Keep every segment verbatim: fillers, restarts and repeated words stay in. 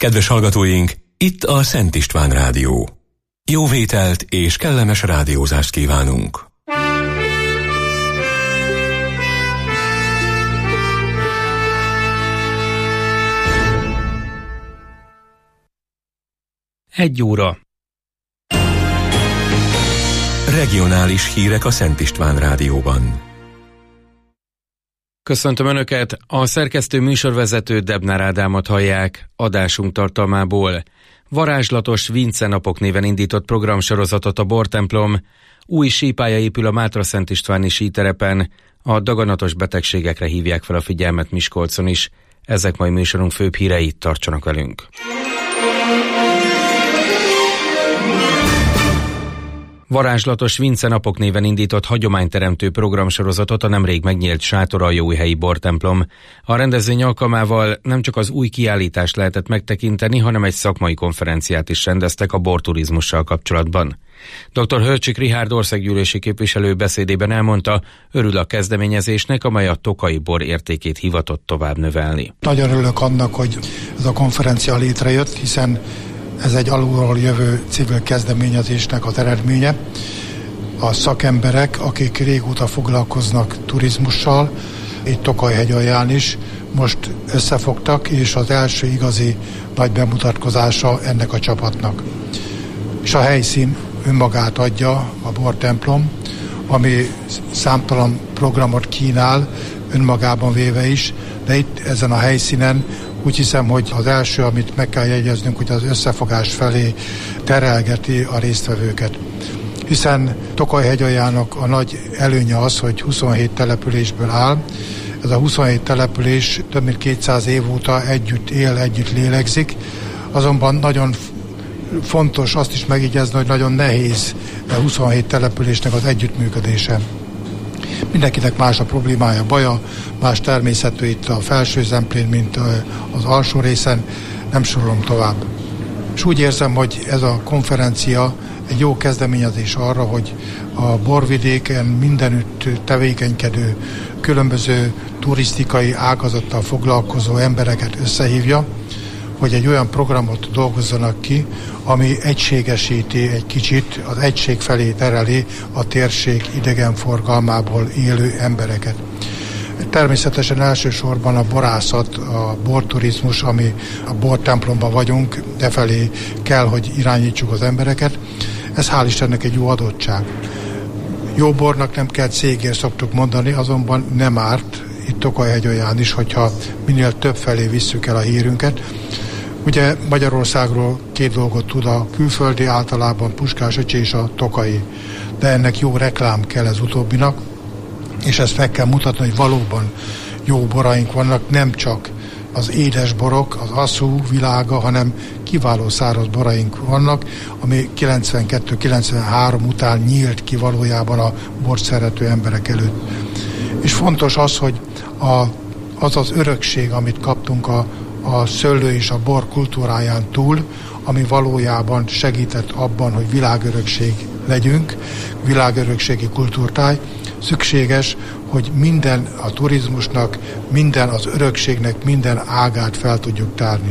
Kedves hallgatóink, itt a Szent István Rádió. Jó vételt és kellemes rádiózást kívánunk! Egy óra. Regionális hírek a Szent István Rádióban. Köszöntöm Önöket, a szerkesztő műsorvezető Debnár Ádámot hallják. Adásunk tartalmából: varázslatos Vince napok néven indított programsorozatot a Bortemplom, új sípálya épül a Mátra-Szent Istváni síterepen, a daganatos betegségekre hívják fel a figyelmet Miskolcon is. Ezek mai műsorunk főbb hírei, tartsanak velünk! Varázslatos Vince napok néven indított hagyományteremtő programsorozatot a nemrég megnyílt Sátoraljóújhelyi Bortemplom. A rendezvény alkalmával nem csak az új kiállítást lehetett megtekinteni, hanem egy szakmai konferenciát is rendeztek a borturizmussal kapcsolatban. doktor Hörcsik Richárd országgyűlési képviselő beszédében elmondta, örül a kezdeményezésnek, amely a tokaji bor értékét hivatott tovább növelni. Nagyon örülök annak, hogy ez a konferencia létrejött, hiszen ez egy alulról jövő civil kezdeményezésnek az eredménye. A szakemberek, akik régóta foglalkoznak turizmussal, itt Tokajhegyalján is, most összefogtak, és az első igazi nagy bemutatkozása ennek a csapatnak. És a helyszín önmagát adja, a Bortemplom, ami számtalan programot kínál, önmagában véve is, de itt ezen a helyszínen úgy hiszem, hogy az első, amit meg kell jegyeznünk, hogy az összefogás felé terelgeti a résztvevőket. Hiszen Tokajhegyaljának a nagy előnye az, hogy huszonhét településből áll. Ez a huszonhét település több mint kétszáz év óta együtt él, együtt lélegzik. Azonban nagyon fontos azt is megjegyezni, hogy nagyon nehéz a huszonhét településnek az együttműködése. Mindenkinek más a problémája, baja, más természetű itt a felső zemplén, mint az alsó részen, nem sorolom tovább. És úgy érzem, hogy ez a konferencia egy jó kezdeményezés arra, hogy a borvidéken mindenütt tevékenykedő, különböző turisztikai ágazattal foglalkozó embereket összehívja, hogy egy olyan programot dolgozzanak ki, ami egységesíti egy kicsit, az egység felé tereli a térség idegenforgalmából élő embereket. Természetesen elsősorban a borászat, a borturizmus, ami a Bortemplomban vagyunk, de felé kell, hogy irányítsuk az embereket. Ez hál' Istennek egy jó adottság. Jó bornak nem kell cégért, szoktuk mondani, azonban nem árt itt Tokajhegyalján is, hogyha minél több felé visszük el a hírünket. Ugye Magyarországról két dolgot tud a külföldi, általában Puskás öccse és a tokai, de ennek jó reklám kell ez utóbbinak, és ezt meg kell mutatni, hogy valóban jó boraink vannak, nem csak az édes borok, az asszú világa, hanem kiváló száraz boraink vannak, ami kilencvenkettő kilencvenhárom után nyílt ki valójában a bort szerető emberek előtt. És fontos az, hogy a, az az örökség, amit kaptunk a a szőlő és a bor kultúráján túl, ami valójában segített abban, hogy világörökség legyünk, világörökségi kultúrtáj, szükséges, hogy minden a turizmusnak, minden az örökségnek, minden ágát fel tudjuk tárni.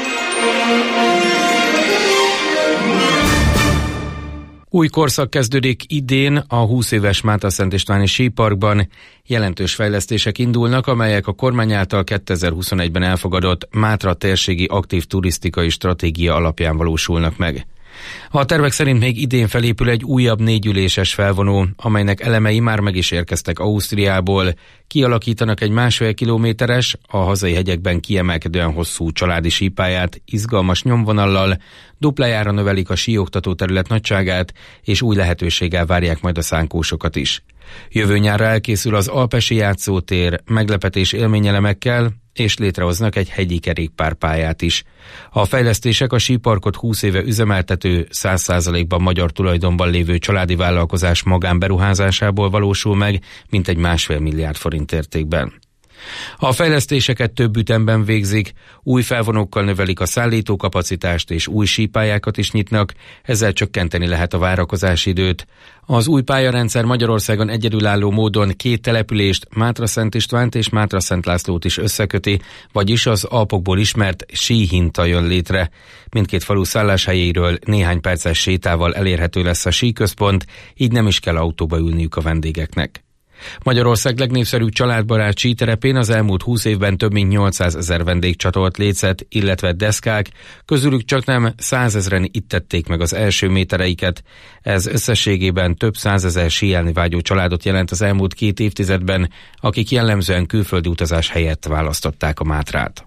Új korszak kezdődik idén a húsz éves Mátra-Szent Istváni síparkban. Jelentős fejlesztések indulnak, amelyek a kormány által kétezer-huszonegyben elfogadott Mátra térségi aktív turisztikai stratégia alapján valósulnak meg. A tervek szerint még idén felépül egy újabb négyüléses felvonó, amelynek elemei már meg is érkeztek Ausztriából. Kialakítanak egy másfél kilométeres, a hazai hegyekben kiemelkedően hosszú családi sípályát izgalmas nyomvonallal, duplájára növelik a síoktató terület nagyságát, és új lehetőséggel várják majd a szánkósokat is. Jövő nyárra elkészül az alpesi játszótér meglepetés élményelemekkel, és létrehoznak egy hegyi kerékpárpályát is. A fejlesztések a síparkot húsz éve üzemeltető, száz százalékban magyar tulajdonban lévő családi vállalkozás magánberuházásából valósul meg, mintegy másfél milliárd forint értékben. A fejlesztéseket több ütemben végzik, új felvonókkal növelik a szállítókapacitást és új sípályákat is nyitnak, ezzel csökkenteni lehet a várakozási időt. Az új pályarendszer Magyarországon egyedülálló módon két települést, Mátra-Szent Istvánt és Mátra-Szent Lászlót is összeköti, vagyis az Alpokból ismert síhinta jön létre. Mindkét falu szálláshelyéről néhány perces sétával elérhető lesz a síközpont, így nem is kell autóba ülniük a vendégeknek. Magyarország legnépszerűbb családbarát síterepén az elmúlt húsz évben több mint nyolcszázezer vendég csatolt lécet, illetve deszkák, közülük csaknem százezren itt tették meg az első métereiket. Ez összességében több százezer síelni vágyó családot jelent az elmúlt két évtizedben, akik jellemzően külföldi utazás helyett választották a Mátrát.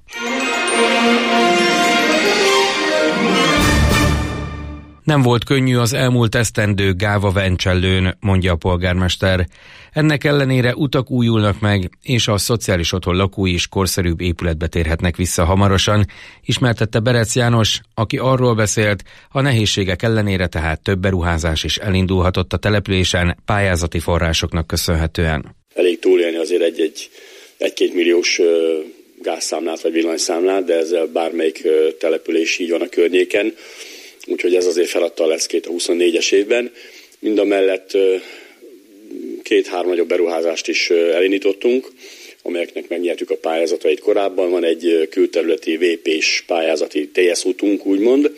Nem volt könnyű az elmúlt esztendő Gáva-Vencsellőn, mondja a polgármester. Ennek ellenére utak újulnak meg, és a szociális otthon lakói is korszerűbb épületbe térhetnek vissza hamarosan, ismertette Berec János, aki arról beszélt, a nehézségek ellenére tehát több beruházás is elindulhatott a településen pályázati forrásoknak köszönhetően. Elég túlélni azért egy-egy egy-két milliós gázszámlát vagy villanyszámlát, de ezzel bármelyik település így van a környéken. Úgyhogy ez azért feladta a leckét a huszonnégyes évben. Mindamellett két-három nagyobb beruházást is elindítottunk, amelyeknek megnyertük a pályázatait korábban. Van egy külterületi vé pés pályázati té es útunk, úgymond,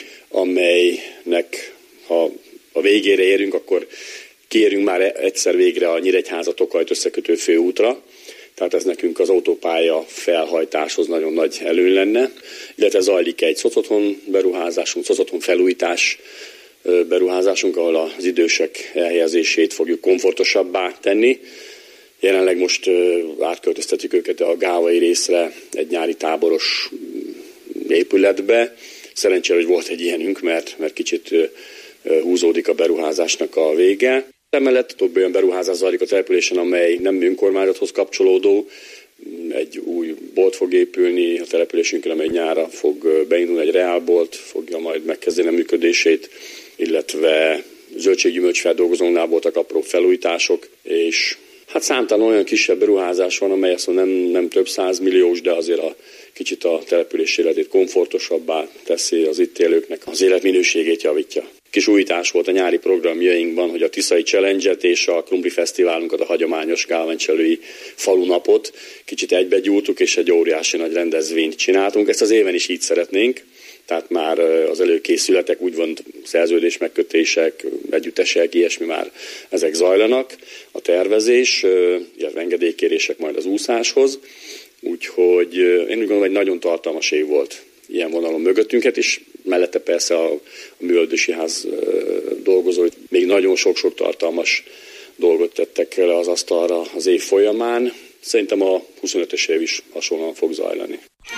amelynek ha a végére érünk, akkor kiérünk már egyszer végre a Nyíregyháza-Tokajt összekötő főútra. Tehát ez nekünk az autópálya felhajtáshoz nagyon nagy előny lenne. Illetve zajlik egy szocotthon beruházásunk, szocotthon felújítás beruházásunk, ahol az idősek elhelyezését fogjuk komfortosabbá tenni. Jelenleg most átköltöztetjük őket a gávai részre egy nyári táboros épületbe. Szerencsére, hogy volt egy ilyenünk, mert, mert kicsit húzódik a beruházásnak a vége. Emellett több olyan beruházás zajlik a településen, amely nem önkormányzathoz kapcsolódó. Egy új bolt fog épülni a településünkön, amely nyára fog beindulni, egy reálbolt fogja majd megkezdeni a működését, illetve zöldséggyümölcsfeldolgozónál voltak apró felújítások, és hát számtalan olyan kisebb beruházás van, amely azt nem, nem több százmilliós, de azért a kicsit a település életét komfortosabbá teszi, az itt élőknek az életminőségét javítja. Kis újítás volt a nyári programjainkban, hogy a Tiszai Challenge-et és a Krumpli Fesztiválunkat, a hagyományos gáva-vencsellői falunapot kicsit egybegyúrtuk, és egy óriási nagy rendezvényt csináltunk. Ezt az éven is így szeretnénk, tehát már az előkészületek, úgymond szerződés megkötések, együttesek, ilyesmi már ezek zajlanak. A tervezés, illetve engedélykérések majd az úszáshoz. Úgyhogy én úgy gondolom, hogy nagyon tartalmas év volt ilyen vonalon mögöttünket, és mellette persze a, a művelődési ház dolgozói még nagyon sok-sok tartalmas dolgot tettek le az asztalra az év folyamán. Szerintem a huszonötös év is hasonlóan fog zajlani.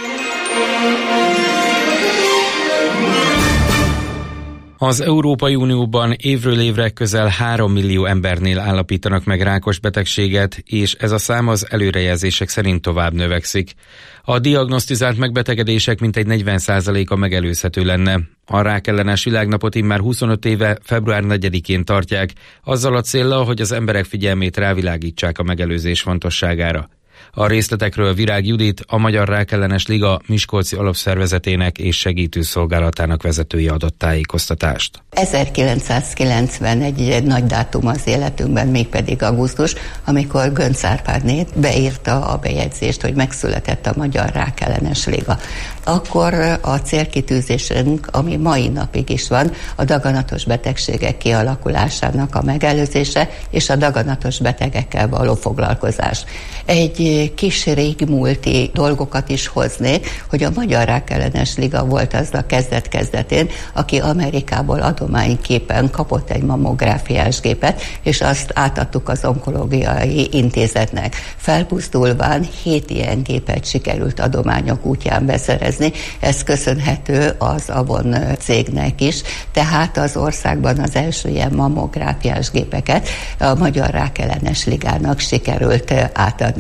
Az Európai Unióban évről évre közel három millió embernél állapítanak meg rákos betegséget, és ez a szám az előrejelzések szerint tovább növekszik. A diagnosztizált megbetegedések mintegy negyven százaléka megelőzhető lenne. A rákellenes világnapot immár huszonöt éve február negyedikén tartják, azzal a céllal, hogy az emberek figyelmét rávilágítsák a megelőzés fontosságára. A részletekről Virág Judit, a Magyar Rákellenes Liga Miskolci alapszervezetének és segítőszolgálatának vezetője adott tájékoztatást. ezerkilencszázkilencvenegy egy nagy dátum az életünkben, mégpedig augusztus, amikor Göncz Árpádné beírta a bejegyzést, hogy megszületett a Magyar Rákellenes Liga. Akkor a célkitűzésünk, ami mai napig is van, a daganatos betegségek kialakulásának a megelőzése és a daganatos betegekkel való foglalkozás. Egy kis régmúlti dolgokat is hoznék, hogy a Magyar Rákellenes Liga volt az a kezdet-kezdetén, aki Amerikából adományképpen kapott egy mammográfiás gépet, és azt átadtuk az onkológiai intézetnek. Felpusztulván hét ilyen gépet sikerült adományok útján beszerezni, ez köszönhető az Avon cégnek is, tehát az országban az első ilyen mammográfiás gépeket a Magyar Rákellenes Ligának sikerült átadni.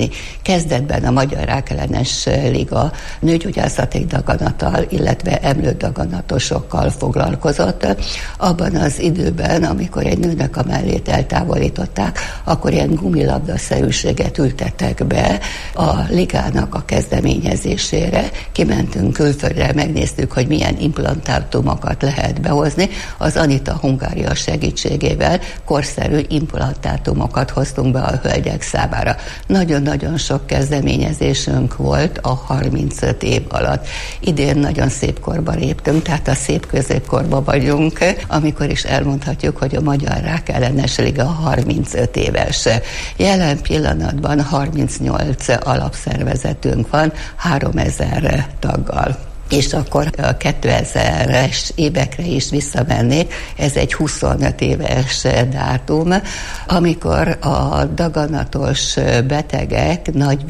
Kezdetben a Magyar Rákellenes Liga nőgyógyászati daganattal, illetve emlődaganatosokkal foglalkozott. Abban az időben, amikor egy nőnek a mellét eltávolították, akkor ilyen gumilabdaszerűséget ültettek be a ligának a kezdeményezésére. Kimentünk külföldre, megnéztük, hogy milyen implantátumokat lehet behozni. Az Anita Hungária segítségével korszerű implantátumokat hoztunk be a hölgyek számára. Nagyon-nagyon sok kezdeményezésünk volt a harmincöt év alatt. Idén nagyon szép korba léptünk, tehát a szép középkorba vagyunk, amikor is elmondhatjuk, hogy a Magyar Rákellenes Liga harmincöt éves. Jelen pillanatban harmincnyolc alapszervezetünk van, háromezer taggal. És akkor a kétezres évekre is visszamennék, ez egy huszonöt éves dátum, amikor a daganatos betegek nagy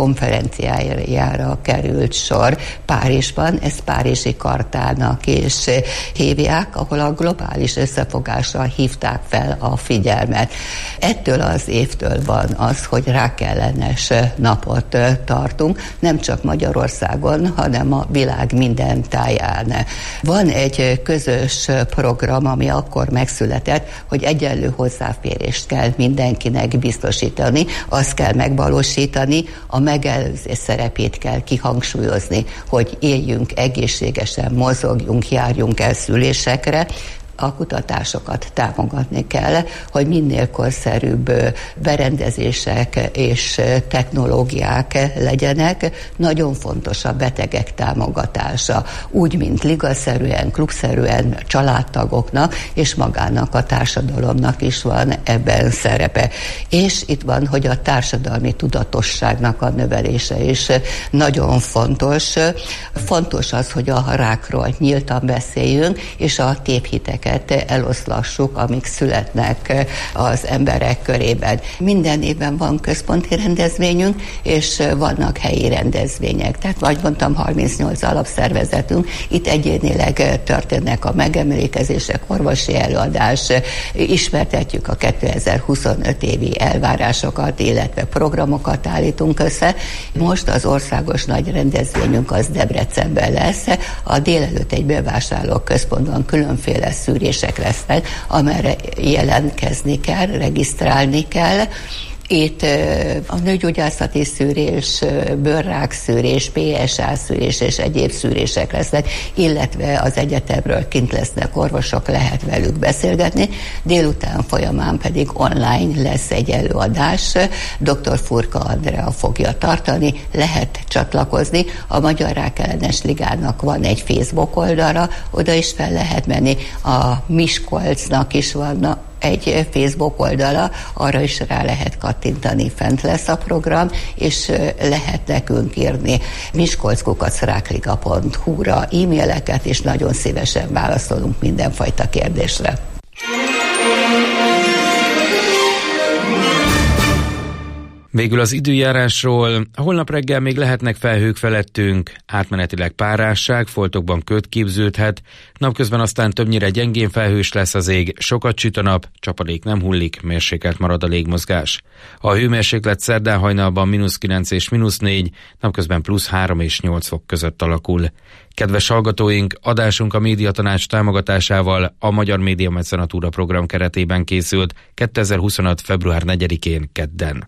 világkonferenciájára került sor Párizsban, ezt Párizsi Kartának is hívják, ahol a globális összefogásra hívták fel a figyelmet. Ettől az évtől van az, hogy rákellenes napot tartunk, nem csak Magyarországon, hanem a világ minden táján. Van egy közös program, ami akkor megszületett, hogy egyenlő hozzáférést kell mindenkinek biztosítani, azt kell megvalósítani, a megelőzés szerepét kell kihangsúlyozni, hogy éljünk egészségesen, mozogjunk, járjunk el szülésekre, a kutatásokat támogatni kell, hogy minél korszerűbb berendezések és technológiák legyenek. Nagyon fontos a betegek támogatása, úgy, mint ligaszerűen, klubszerűen családtagoknak és magának a társadalomnak is van ebben szerepe. És itt van, hogy a társadalmi tudatosságnak a növelése is nagyon fontos. Fontos az, hogy a rákról nyíltan beszéljünk, és a tévhiteket eloszlassuk, amik születnek az emberek körében. Minden évben van központi rendezvényünk, és vannak helyi rendezvények. Tehát, vagy mondtam, harmincnyolc alapszervezetünk, itt egyénileg történnek a megemlékezések, orvosi előadás, ismertetjük a kétezer-huszonöt évi elvárásokat, illetve programokat állítunk össze. Most az országos nagy rendezvényünk az Debrecenben lesz. A délelőtt egy bevásárló központban különféle szűrések lesznek, amelyre jelentkezni kell, regisztrálni kell. Itt a nőgyógyászati szűrés, bőrrák szűrés, pé es á szűrés és egyéb szűrések lesznek, illetve az egyetemről kint lesznek orvosok, lehet velük beszélgetni. Délután folyamán pedig online lesz egy előadás, dr. Furka Andrea fogja tartani, lehet csatlakozni. A Magyar Rákellenes Ligának van egy Facebook oldala, oda is fel lehet menni. A Miskolcnak is van egy Facebook oldala, arra is rá lehet kattintani, fent lesz a program, és lehet nekünk írni miskolc kukac rákliga pont hu-ra e-maileket, és nagyon szívesen válaszolunk mindenfajta kérdésre. Végül az időjárásról. Holnap reggel még lehetnek felhők felettünk, átmenetileg párásság, foltokban köd képződhet, napközben aztán többnyire gyengén felhős lesz az ég, sokat süt a nap, csapadék nem hullik, mérsékelt marad a légmozgás. A hőmérséklet szerdán hajnalban mínusz kilenc és mínusz négy, napközben plusz három és nyolc fok között alakul. Kedves hallgatóink, adásunk a Médiatanács támogatásával a Magyar Média Mecenatúra program keretében készült kétezer-huszonöt. február negyedikén kedden.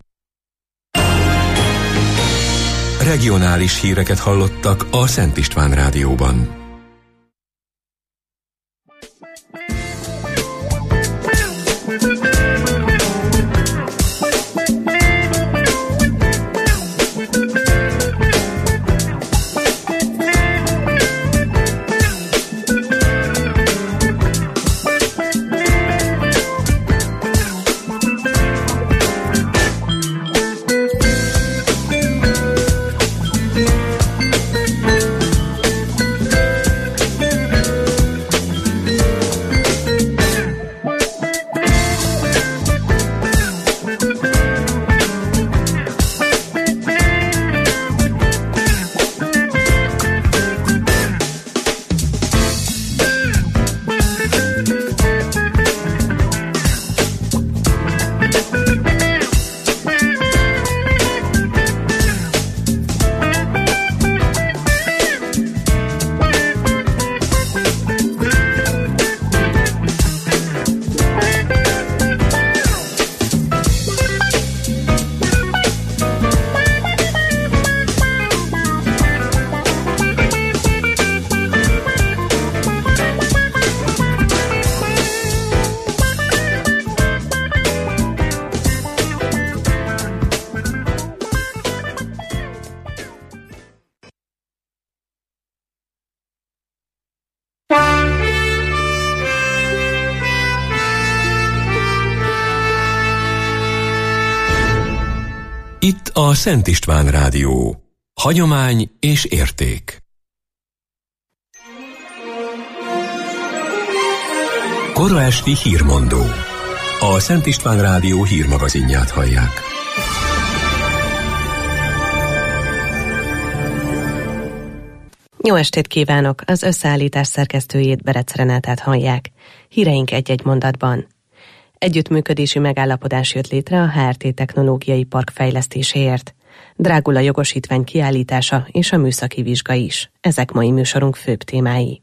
Regionális híreket hallottak a Szent István Rádióban. a Szent István Rádió. Hagyomány és érték. Kora esti hírmondó. A Szent István Rádió hírmagazinját hallják. Jó estét kívánok! Az összeállítás szerkesztőjét, Berec Renátát hallják. Híreink egy-egy mondatban. Együttműködési megállapodás jött létre a há er té Technológiai Park fejlesztéséért. Drágul a jogosítvány kiállítása és a műszaki vizsga is. Ezek mai műsorunk főbb témái.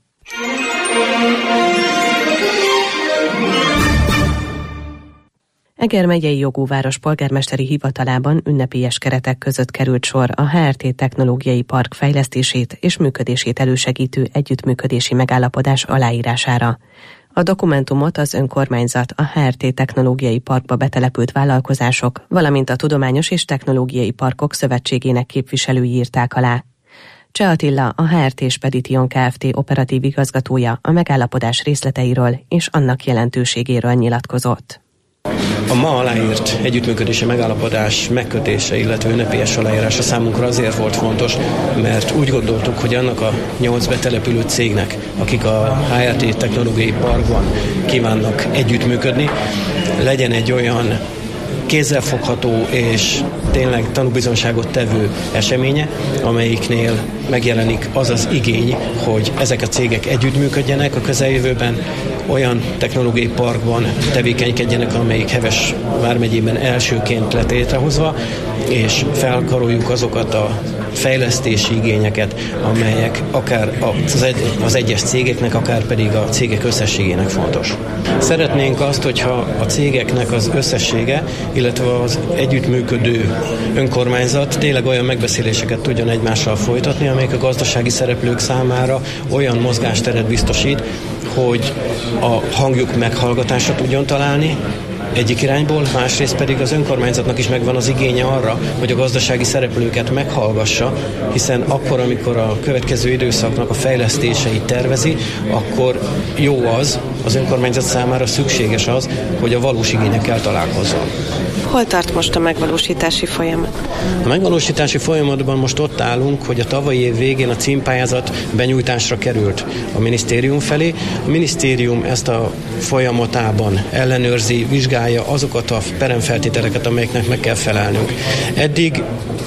Eger megyei jogúváros polgármesteri hivatalában ünnepélyes keretek között került sor a há er té Technológiai Park fejlesztését és működését elősegítő együttműködési megállapodás aláírására. A dokumentumot az önkormányzat, a há er té Technológiai Parkba betelepült vállalkozások, valamint a Tudományos és Technológiai Parkok Szövetségének képviselői írták alá. Cseh Attila, a há er té Spedition Kft. Operatív igazgatója a megállapodás részleteiről és annak jelentőségéről nyilatkozott. A ma aláírt együttműködési megállapodás megkötése, illetve ünnepélyes aláírása számunkra azért volt fontos, mert úgy gondoltuk, hogy annak a nyolc betelepülő cégnek, akik a há er té Technológiai Parkban kívánnak együttműködni, legyen egy olyan kézzelfogható és tényleg tanúbizonyságot tevő eseménye, amelyiknél megjelenik az az igény, hogy ezek a cégek együttműködjenek a közeljövőben, olyan technológiai parkban tevékenykedjenek, amelyik Heves vármegyében elsőként lett létrehozva, és felkaroljuk azokat a fejlesztési igényeket, amelyek akár az, egy, az egyes cégeknek, akár pedig a cégek összességének fontos. Szeretnénk azt, hogyha a cégeknek az összessége, illetve az együttműködő önkormányzat tényleg olyan megbeszéléseket tudjon egymással folytatni, amelyek a gazdasági szereplők számára olyan mozgásteret biztosít, hogy a hangjuk meghallgatásra tudjon találni, egyik irányból, másrészt pedig az önkormányzatnak is megvan az igénye arra, hogy a gazdasági szereplőket meghallgassa, hiszen akkor, amikor a következő időszaknak a fejlesztéseit tervezi, akkor jó az, az önkormányzat számára szükséges az, hogy a valós igényekkel találkozzon. Hol tart most a megvalósítási folyamat? A megvalósítási folyamatban most ott állunk, hogy a tavalyi év végén a címpályázat benyújtásra került a minisztérium felé. A minisztérium ezt a folyamatában ellenőrzi, vizsgálja azokat a peremfeltételeket, amelyeknek meg kell felelnünk. Eddig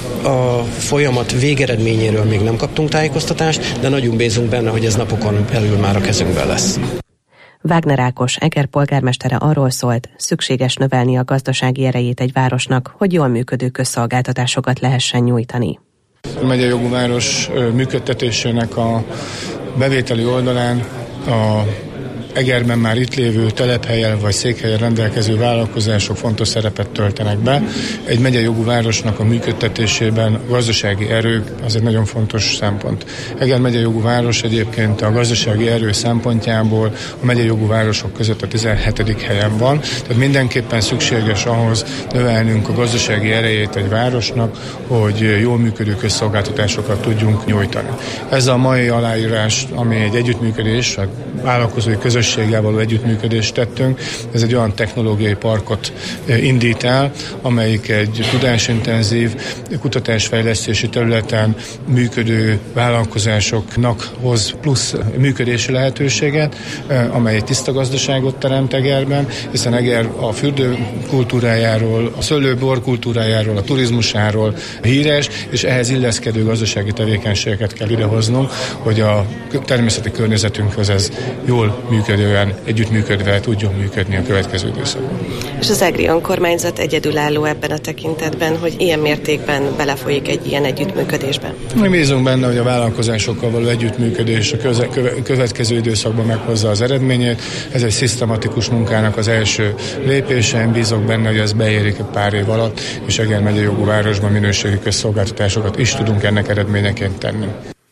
a folyamat végeredményéről még nem kaptunk tájékoztatást, de nagyon bízunk benne, hogy ez napokon belül már a kezünkben lesz. Wagner Ákos, Eger polgármestere arról szólt, szükséges növelni a gazdasági erejét egy városnak, hogy jól működő közszolgáltatásokat lehessen nyújtani. A megyei jogú város működtetésének a bevételi oldalán a Egerben már itt lévő telephelyen vagy székhelyen rendelkező vállalkozások fontos szerepet töltenek be. Egy megyei jogú városnak a működtetésében a gazdasági erő az egy nagyon fontos szempont. Eger megyei jogú város egyébként a gazdasági erő szempontjából a megyei jogú városok között a tizenhetedik helyen van. Tehát mindenképpen szükséges ahhoz növelnünk a gazdasági erejét egy városnak, hogy jól működő közszolgáltatásokat tudjunk nyújtani. Ez a mai aláírás, ami egy együttműködés, a vállalkozói közösség való együttműködést tettünk. Ez egy olyan technológiai parkot indít el, amelyik egy tudásintenzív, kutatásfejlesztési területen működő vállalkozásoknak hoz plusz működési lehetőséget, amely egy tiszta gazdaságot teremt Egerben, hiszen Eger a fürdő kultúrájáról, a szőlőbor kultúrájáról, a turizmusáról híres, és ehhez illeszkedő gazdasági tevékenységeket kell idehoznunk, hogy a természeti környezetünkhöz ez jól működően, együttműködve tudjon működni a következő időszakban. És az egri önkormányzat egyedülálló ebben a tekintetben, hogy ilyen mértékben belefolyik egy ilyen együttműködésben? Mi bízunk benne, hogy a vállalkozásokkal való együttműködés a köze, köve, következő időszakban meghozza az eredményét. Ez egy szisztematikus munkának az első lépése. Én bízok benne, hogy ez beérik egy pár év alatt, és Eger megyei jogú városban minőségi közszolgáltatásokat is tudunk ennek eredményeként tenni.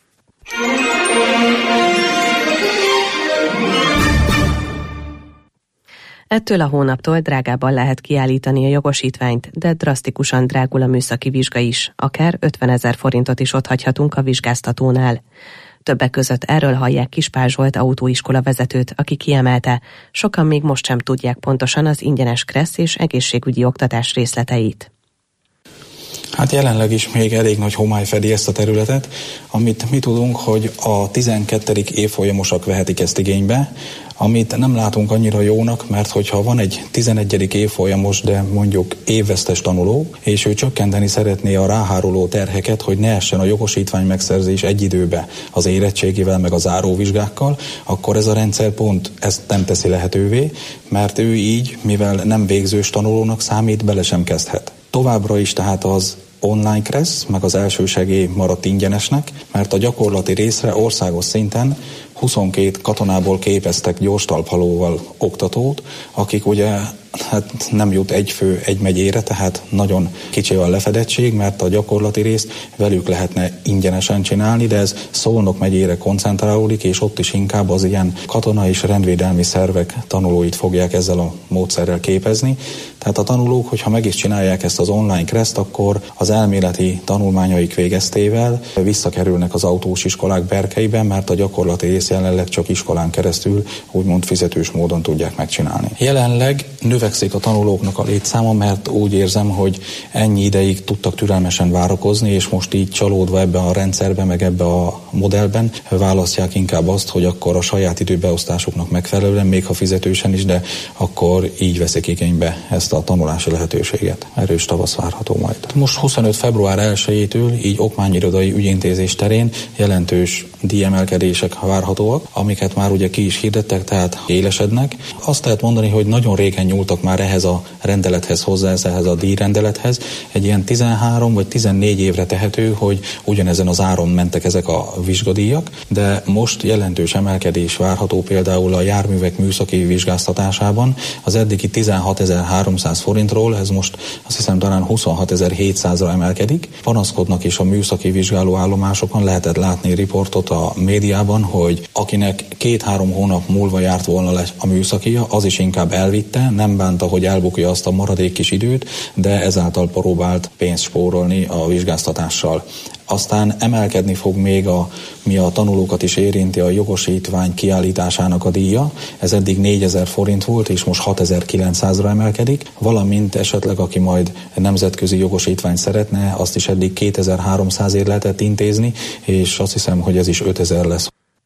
Ettől a hónaptól drágában lehet kiállítani a jogosítványt, de drasztikusan drágul a műszaki vizsga is, akár ötvenezer forintot is otthagyhatunk a vizsgáztatónál. Többek között erről hallják Kis Pál Zsolt autóiskola vezetőt, aki kiemelte, sokan még most sem tudják pontosan az ingyenes kressz és egészségügyi oktatás részleteit. Hát jelenleg is még elég nagy homály fedi ezt a területet. Amit mi tudunk, hogy a tizenkettedik évfolyamosak vehetik ezt igénybe, amit nem látunk annyira jónak, mert hogyha van egy tizenegyedik évfolyamos, de mondjuk évvesztes tanuló, és ő csökkenteni szeretné a ráháruló terheket, hogy ne essen a jogosítvány megszerzés egy időbe az érettségével, meg a záróvizsgákkal, akkor ez a rendszer pont ezt nem teszi lehetővé, mert ő így, mivel nem végzős tanulónak számít, bele sem kezdhet. Továbbra is tehát az online kressz, meg az elsősegély maradt ingyenesnek, mert a gyakorlati részre országos szinten huszonkét katonából képeztek gyorstalpalóval oktatót, akik ugye hát nem jut egy fő egy megyére, tehát nagyon kicsi a lefedettség, mert a gyakorlati részt velük lehetne ingyenesen csinálni, de ez Szolnok megyére koncentrálódik, és ott is inkább az ilyen katona és rendvédelmi szervek tanulóit fogják ezzel a módszerrel képezni. Tehát a tanulók, hogyha meg is csinálják ezt az online kreszt, akkor az elméleti tanulmányaik végeztével visszakerülnek az autós iskolák berkeiben, mert a gyakorlati rész jelenleg csak iskolán keresztül úgymond fizetős módon tudják megcsinálni. Jelenleg növekszik a tanulóknak a létszáma, mert úgy érzem, hogy ennyi ideig tudtak türelmesen várakozni, és most így csalódva ebbe a rendszerbe, meg ebbe a modellben választják inkább azt, hogy akkor a saját időbeosztásuknak megfelelően, még ha fizetősen is, de akkor így veszik igénybe ezt a tanulási lehetőséget. Erős tavasz várható majd. Most huszonöt február elsejétől így okmányirodai ügyintézés terén jelentős díjemelkedések várhatóak, amiket már ugye ki is hirdettek, tehát élesednek. Azt lehet mondani, hogy nagyon régen nyúltak már ehhez a rendelethez hozzá, ehhez a díjrendelethez. Egy ilyen tizenhárom vagy tizennégy évre tehető, hogy ugyanezen az áron mentek ezek a vizsgadíjak, de most jelentős emelkedés várható például a járművek műszaki vizsgáztatásában. Az eddigi tizenhatezer-háromszáz forintról, ez most azt hiszem talán huszonhatezer-hétszázra emelkedik. Panaszkodnak is a műszaki vizsgálóállomásokon, lehetett látni riportot a médiában, hogy akinek két-három hónap múlva járt volna le a műszakia, az is inkább elvitte, nem bánta, hogy elbukja azt a maradék kis időt, de ezáltal próbált pénzt spórolni a vizsgáztatással. Aztán emelkedni fog még a, mi a tanulókat is érinti, a jogosítvány kiállításának a díja. Ez eddig négyezer forint volt, és most hatezer-kilencszázra emelkedik, valamint esetleg aki majd nemzetközi jogosítványt szeretne, azt is eddig kétezer-háromszázért lehetett intézni, és azt hiszem, hogy ez is ötezer lesz.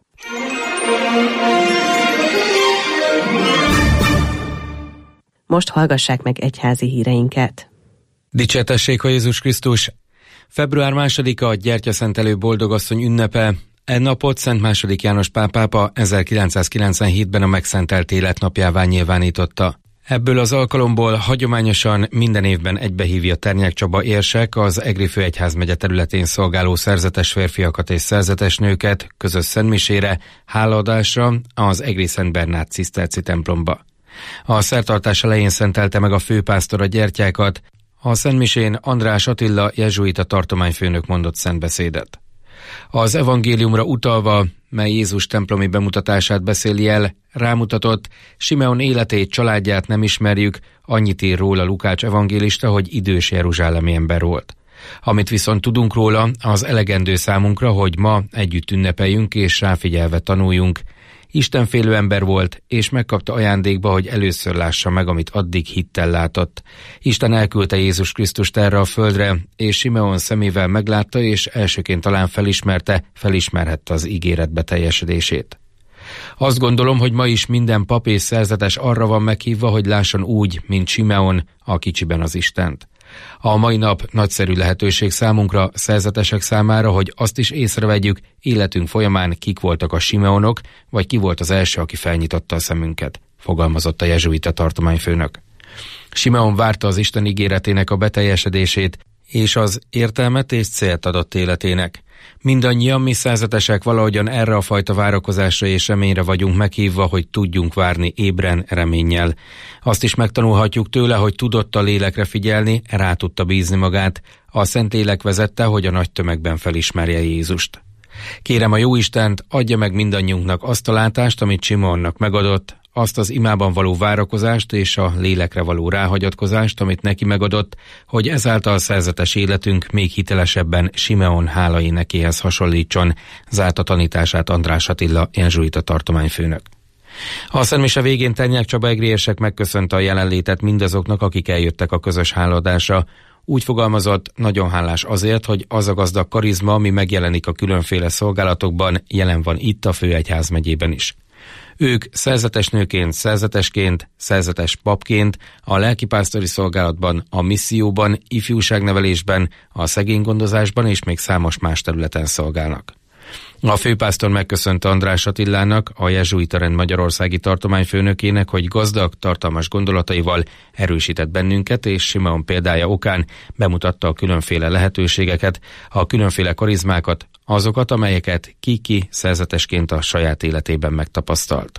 Most hallgassák meg egyházi híreinket. Dicsértessék a Jézus Krisztus! Február másodika a Gyertyaszentelő Boldogasszony ünnepe. E napot Szent második János Pál pápa ezerkilencszázkilencvenhétben a megszentelt élet napjává nyilvánította. Ebből az alkalomból hagyományosan minden évben egybehívja Ternyák Csaba érsek az Egri főegyházmegye területén szolgáló szerzetes férfiakat és szerzetes nőket közös szentmisére, hálaadásra az Egri Szent Bernát ciszterci templomba. A szertartás elején szentelte meg a főpásztor a gyertyákat, a szentmisén András Attila jezsuita tartományfőnök mondott szentbeszédet. Az evangéliumra utalva, mely Jézus templomi bemutatását beszéli el, rámutatott, Simeon életét, családját nem ismerjük, annyit ír róla Lukács evangélista, hogy idős jeruzsálemi ember volt. Amit viszont tudunk róla, az elegendő számunkra, hogy ma együtt ünnepeljünk és ráfigyelve tanuljunk. Istenfélő ember volt, és megkapta ajándékba, hogy először lássa meg, amit addig hittel látott. Isten elküldte Jézus Krisztust erre a földre, és Simeon szemével meglátta, és elsőként talán felismerte, felismerhette az ígéret beteljesedését. Azt gondolom, hogy ma is minden pap és szerzetes arra van meghívva, hogy lásson úgy, mint Simeon, a kicsiben az Istent. A mai nap nagyszerű lehetőség számunkra, szerzetesek számára, hogy azt is észrevegyük, életünk folyamán kik voltak a Simeonok, vagy ki volt az első, aki felnyitotta a szemünket, fogalmazott a jezsuita tartományfőnök. Simeon várta az Isten ígéretének a beteljesedését, és az értelmet és célt adott életének. Mindannyian mi szerzetesek valahogyan erre a fajta várakozásra és reményre vagyunk meghívva, hogy tudjunk várni ébren, reménnyel. Azt is megtanulhatjuk tőle, hogy tudott a lélekre figyelni, rá tudta bízni magát. A Szentlélek vezette, hogy a nagy tömegben felismerje Jézust. Kérem a Jóistent, adja meg mindannyiunknak azt a látást, amit Simeonnak megadott, azt az imában való várakozást és a lélekre való ráhagyatkozást, amit neki megadott, hogy ezáltal szerzetes életünk még hitelesebben Simeon hálaénekéhez hasonlítson, zárta tanítását András Attila jezsuita tartományfőnök. A szentmise végén Ternyák Csaba egri érsek megköszönte a jelenlétet mindazoknak, akik eljöttek a közös hálaadásra. Úgy fogalmazott, nagyon hálás azért, hogy az a gazdag karizma, ami megjelenik a különféle szolgálatokban, jelen van itt a Főegyházmegyében is. Ők szerzetes nőként, szerzetesként, szerzetes papként, a lelkipásztori szolgálatban, a misszióban, ifjúságnevelésben, a szegénygondozásban és még számos más területen szolgálnak. A főpásztor megköszönte András Attilának, a jezsuita rend magyarországi tartományfőnökének, hogy gazdag, tartalmas gondolataival erősített bennünket, és Simeon példája okán bemutatta a különféle lehetőségeket, a különféle karizmákat, azokat, amelyeket ki-ki szerzetesként a saját életében megtapasztalt.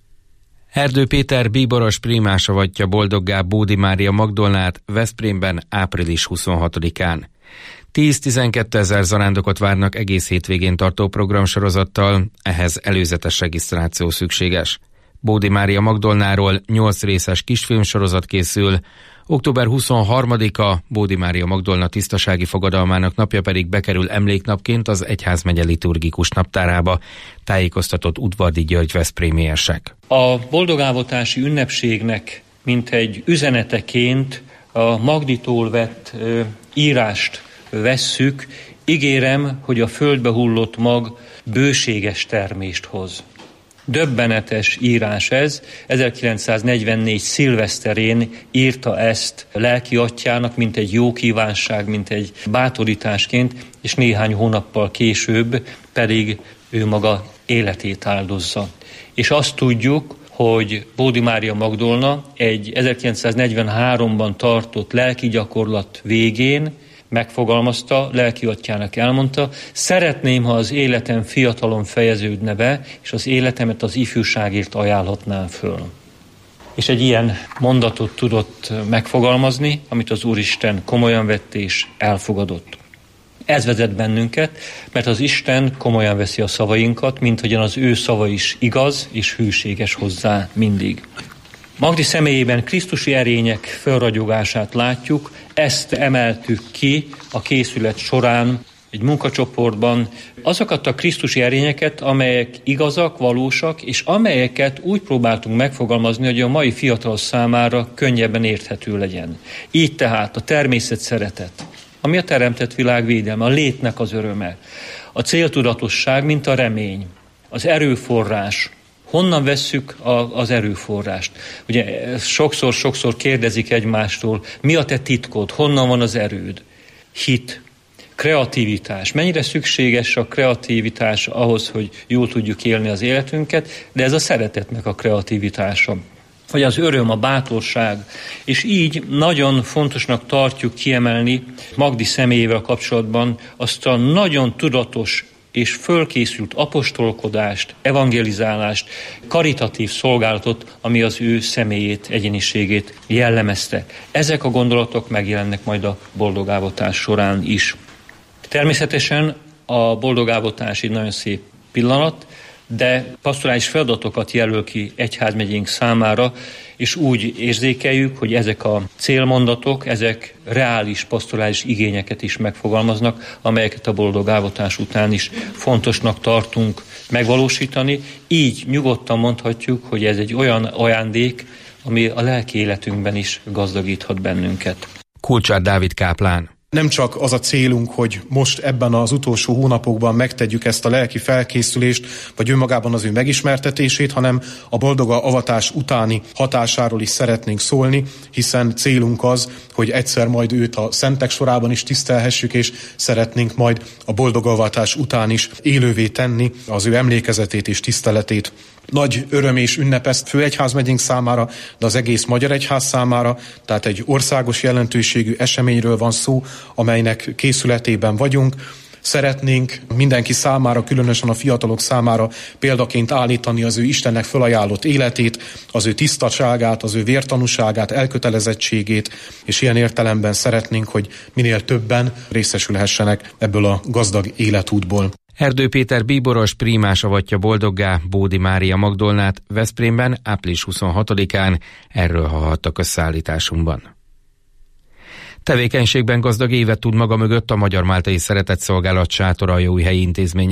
Erdő Péter bíboros prímás avatja boldoggá Bódi Mária Magdolnát Veszprémben április huszonhatodikán. tíz-tizenkét ezer zarándokot várnak egész hétvégén tartó programsorozattal, ehhez előzetes regisztráció szükséges. Bódi Mária Magdolnáról nyolc részes kisfilmsorozat készül, október huszonharmadika Bódi Mária Magdolna tisztasági fogadalmának napja pedig bekerül emléknapként az egyházmegye liturgikus naptárába, tájékoztatott Udvardi György veszprémi érsek. A boldogávatási ünnepségnek mint egy üzeneteként a Magditól vett ö, írást vesszük, ígérem, hogy a földbe hullott mag bőséges termést hoz. Döbbenetes írás ez, ezerkilencszáznegyvennégy szilveszterén írta ezt lelki atyának, mint egy jó kívánság, mint egy bátorításként, és néhány hónappal később pedig ő maga életét áldozza. És azt tudjuk, hogy Bódi Mária Magdolna egy ezerkilencszáznegyvenháromban tartott lelki gyakorlat végén megfogalmazta, lelki atyának elmondta, szeretném, ha az életem fiatalon fejeződne be, és az életemet az ifjúságért ajánlhatnám föl. És egy ilyen mondatot tudott megfogalmazni, amit az Úristen komolyan vett és elfogadott. Ez vezet bennünket, mert az Isten komolyan veszi a szavainkat, mint hogyan az ő szava is igaz és hűséges hozzá mindig. Magdi személyében krisztusi erények felragyogását látjuk, ezt emeltük ki a készület során egy munkacsoportban, azokat a krisztusi erényeket, amelyek igazak, valósak, és amelyeket úgy próbáltunk megfogalmazni, hogy a mai fiatal számára könnyebben érthető legyen. Így tehát a természet szeretet, ami a teremtett világ védelme, a létnek az öröme, a céltudatosság, mint a remény, az erőforrás. Honnan vesszük a, az erőforrást? Ugye sokszor-sokszor kérdezik egymástól, mi a te titkod, honnan van az erőd? Hit, kreativitás. Mennyire szükséges a kreativitás ahhoz, hogy jól tudjuk élni az életünket, de ez a szeretetnek a kreativitása. Vagy az öröm, a bátorság. És így nagyon fontosnak tartjuk kiemelni Magdi személyével kapcsolatban azt a nagyon tudatos és fölkészült apostolkodást, evangelizálást, karitatív szolgálatot, ami az ő személyét, egyéniségét jellemezte. Ezek a gondolatok megjelennek majd a boldogávotás során is. Természetesen a boldogávotás egy nagyon szép pillanat, de pastorális feladatokat jelöl ki egyházmegyénk számára, és úgy érzékeljük, hogy ezek a célmondatok, ezek reális pastorális igényeket is megfogalmaznak, amelyeket a boldogávotás után is fontosnak tartunk megvalósítani. Így nyugodtan mondhatjuk, hogy ez egy olyan ajándék, ami a lelki életünkben is gazdagíthat bennünket. Kulcsár Dávid káplán. Nem csak az a célunk, hogy most ebben az utolsó hónapokban megtegyük ezt a lelki felkészülést, vagy önmagában az ő megismertetését, hanem a boldoga avatás utáni hatásáról is szeretnénk szólni, hiszen célunk az, hogy egyszer majd őt a szentek sorában is tisztelhessük, és szeretnénk majd a boldoga avatás után is élővé tenni az ő emlékezetét és tiszteletét. Nagy öröm és ünnep ezt Főegyházmegyénk számára, de az egész Magyar Egyház számára, tehát egy országos jelentőségű eseményről van szó, amelynek készületében vagyunk. Szeretnénk mindenki számára, különösen a fiatalok számára példaként állítani az ő Istennek felajánlott életét, az ő tisztaságát, az ő vértanúságát, elkötelezettségét, és ilyen értelemben szeretnénk, hogy minél többen részesülhessenek ebből a gazdag életútból. Erdő Péter bíboros prímás avatja boldoggá Bódi Mária Magdolnát Veszprémben április huszonhatodikán, erről hallhattak összeállításunkban. Tevékenységben gazdag évet tud maga mögött a Magyar Máltai Szeretett Szolgálat Sátoraljaújhelyi intézménye.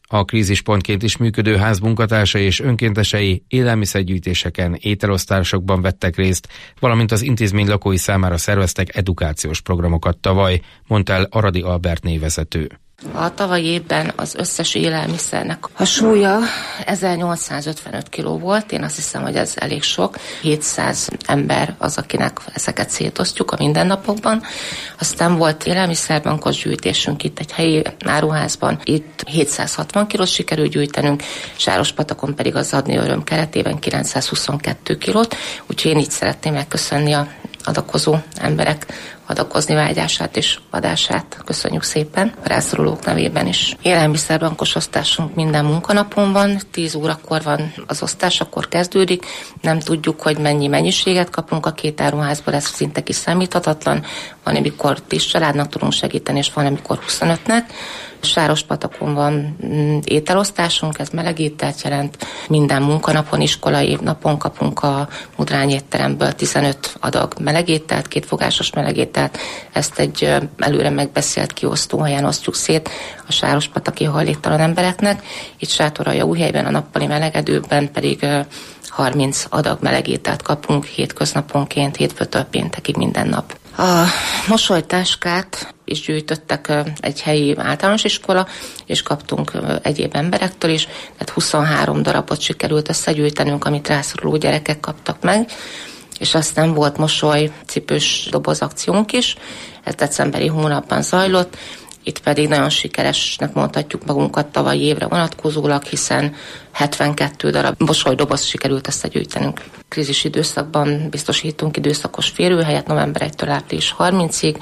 A krízispontként is működő ház munkatársai és önkéntesei élelmiszergyűjtéseken, ételosztásokban vettek részt, valamint az intézmény lakói számára szerveztek edukációs programokat tavaly, mondta el Aradi Albert névvezető. A tavalyi évben az összes élelmiszernek a súlya ezernyolcszázötvenöt kiló volt, én azt hiszem, hogy ez elég sok. hétszáz ember az, akinek ezeket szétosztjuk a mindennapokban. Aztán volt élelmiszerbankos gyűjtésünk itt egy helyi áruházban, itt hétszázhatvan kilót sikerült gyűjtenünk, Sárospatakon pedig az Adni Öröm keretében kilencszázhuszonkettő kilót, úgyhogy én így szeretném megköszönni a adakozó emberek adakozni vágyását és adását. Köszönjük szépen a rászorulók nevében is. Élelmiszerbankos osztásunk minden munkanapon van, tíz órakor van az osztás, akkor kezdődik. Nem tudjuk, hogy mennyi mennyiséget kapunk a két áruházból, ez szinte kiszámíthatatlan. Van, amikor tíz családnak tudunk segíteni, és van, amikor huszonötnek. Sárospatakon van ételosztásunk, ez meleg ételt jelent. Minden munkanapon, iskolai napon kapunk a Mudrány étteremből tizenöt adag melegételt, kétfogásos melegételt. Ezt egy előre megbeszélt kiosztóhelyen osztjuk szét a sárospataki hajléktalan embereknek. Itt Sátoraljaújhelyben, a nappali melegedőben pedig harminc adag melegételt kapunk hétköznaponként, hétfőtől péntekig minden nap. A mosolytáskát is gyűjtöttek egy helyi általános iskola, és kaptunk egyéb emberektől is, tehát huszonhárom darabot sikerült összegyűjtenünk, amit rászoruló gyerekek kaptak meg, és aztán volt mosoly cipős dobozakciónk is, ez decemberi hónapban zajlott, itt pedig nagyon sikeresnek mondhatjuk magunkat tavalyi évre vonatkozólag, hiszen hetvenkettő darab mosolydoboz sikerült összegyűjtenünk. Krízis időszakban biztosítunk időszakos férőhelyet november elsejétől április harmincadikáig,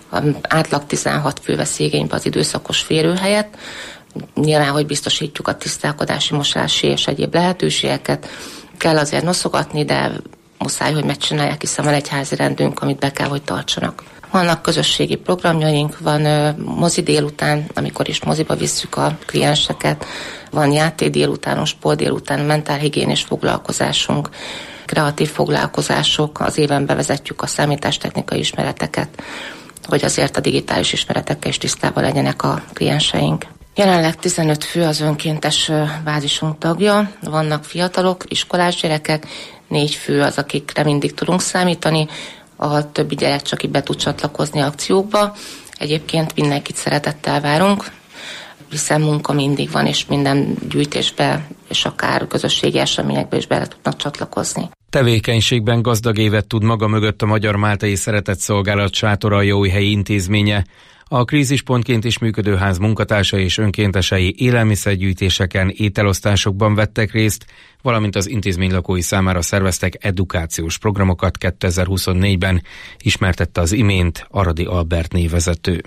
átlag tizenhat fő vesz igénybe az időszakos férőhelyet. Nyilván, hogy biztosítjuk a tisztálkodási, mosási és egyéb lehetőségeket. Kell azért noszogatni, de muszáj, hogy megcsinálják, hiszen van egy házi rendünk, amit be kell, hogy tartsanak. Vannak közösségi programjaink, van ö, mozi délután, amikor is moziba visszük a klienseket, van játék délután, sport délután, mentálhigiénés foglalkozásunk, kreatív foglalkozások, az éven bevezetjük a számítástechnikai ismereteket, hogy azért a digitális ismeretekkel is tisztában legyenek a klienseink. Jelenleg tizenöt fő az önkéntes bázisunk tagja, vannak fiatalok, iskolás gyerekek, négy fő az, akikre mindig tudunk számítani, a többi gyerek csak így be tud csatlakozni akciókba. Egyébként mindenkit szeretettel várunk, hiszen munka mindig van, és minden gyűjtésbe, és akár közösségi eseményekbe is bele tudnak csatlakozni. Tevékenységben gazdag évet tud maga mögött a Magyar Máltai Szeretetszolgálat Sátoraljaújhelyi intézménye. A krízispontként is működő ház munkatársai és önkéntesei élelmiszergyűjtéseken, ételosztásokban vettek részt, valamint az intézmény lakói számára szerveztek edukációs programokat kétezer-huszonnégyben, ismertette az imént Aradi Albert névvezető.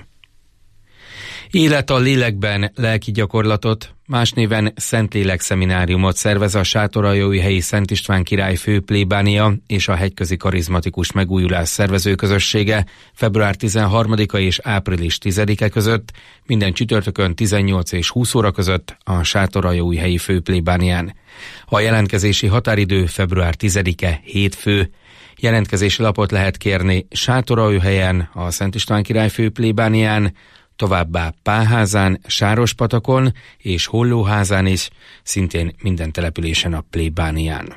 Élet a lélekben lelki gyakorlatot, más néven Szentlélek szemináriumot szervez a Sátoraljaújhelyi Szent István király főplébánia és a Hegyközi Karizmatikus Megújulás szervezőközössége február tizenharmadika és április tizedike között, minden csütörtökön tizennyolc és húsz óra között a Sátoraljaújhelyi főplébánián. A jelentkezési határidő február tizedike hétfő. Jelentkezési lapot lehet kérni Sátoraljaújhelyen, a Szent István király főplébánián, továbbá Páházán, Sárospatakon és Hollóházán is, szintén minden településen a plébánián.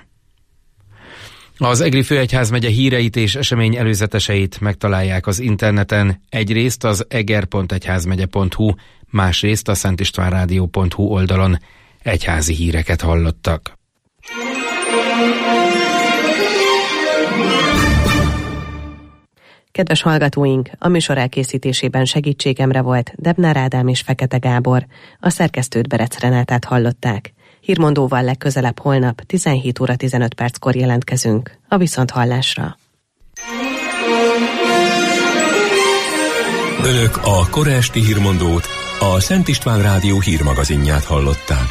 Az Egri Főegyházmegye híreit és esemény előzeteseit megtalálják az interneten, egyrészt az eger pont egyházmegye pont hu, másrészt a szentistvánrádió pont hu oldalon. Egyházi híreket hallottak. Kedves hallgatóink, a műsor elkészítésében segítségemre volt Debnár Ádám és Fekete Gábor, a szerkesztőt Berec Renátát hallották. Hírmondóval legközelebb holnap tizenhét óra tizenöt perckor jelentkezünk. A viszonthallásra. Önök a kora esti hírmondót, a Szent István Rádió hírmagazinját hallották.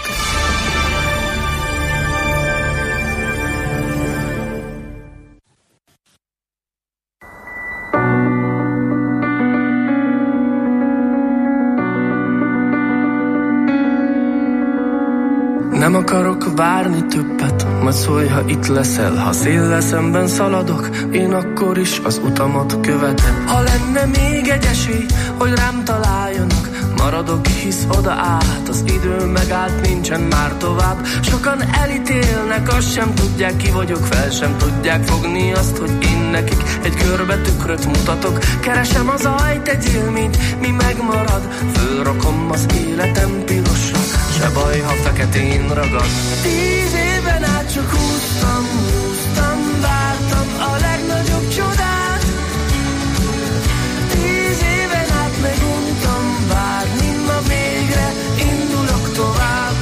Nem akarok várni többet, majd szólj, ha itt leszel. Ha széllel szemben szaladok, én akkor is az utamat követem. Ha lenne még egy esély, hogy rám találjanak, maradok, hisz oda át az idő megállt, nincsen már tovább. Sokan elítélnek, azt sem tudják, ki vagyok, fel sem tudják fogni azt, hogy én nekik egy körbe tükröt mutatok. Keresem az ajt, egy élményt, mi megmarad, fölrakom az életem pirosra, se baj, ha feketén ragad. Tíz éven át csak húztam, húztam, vártam a legnagyobb csodát. Tíz éven át meguntam várni, ma végre indulok tovább.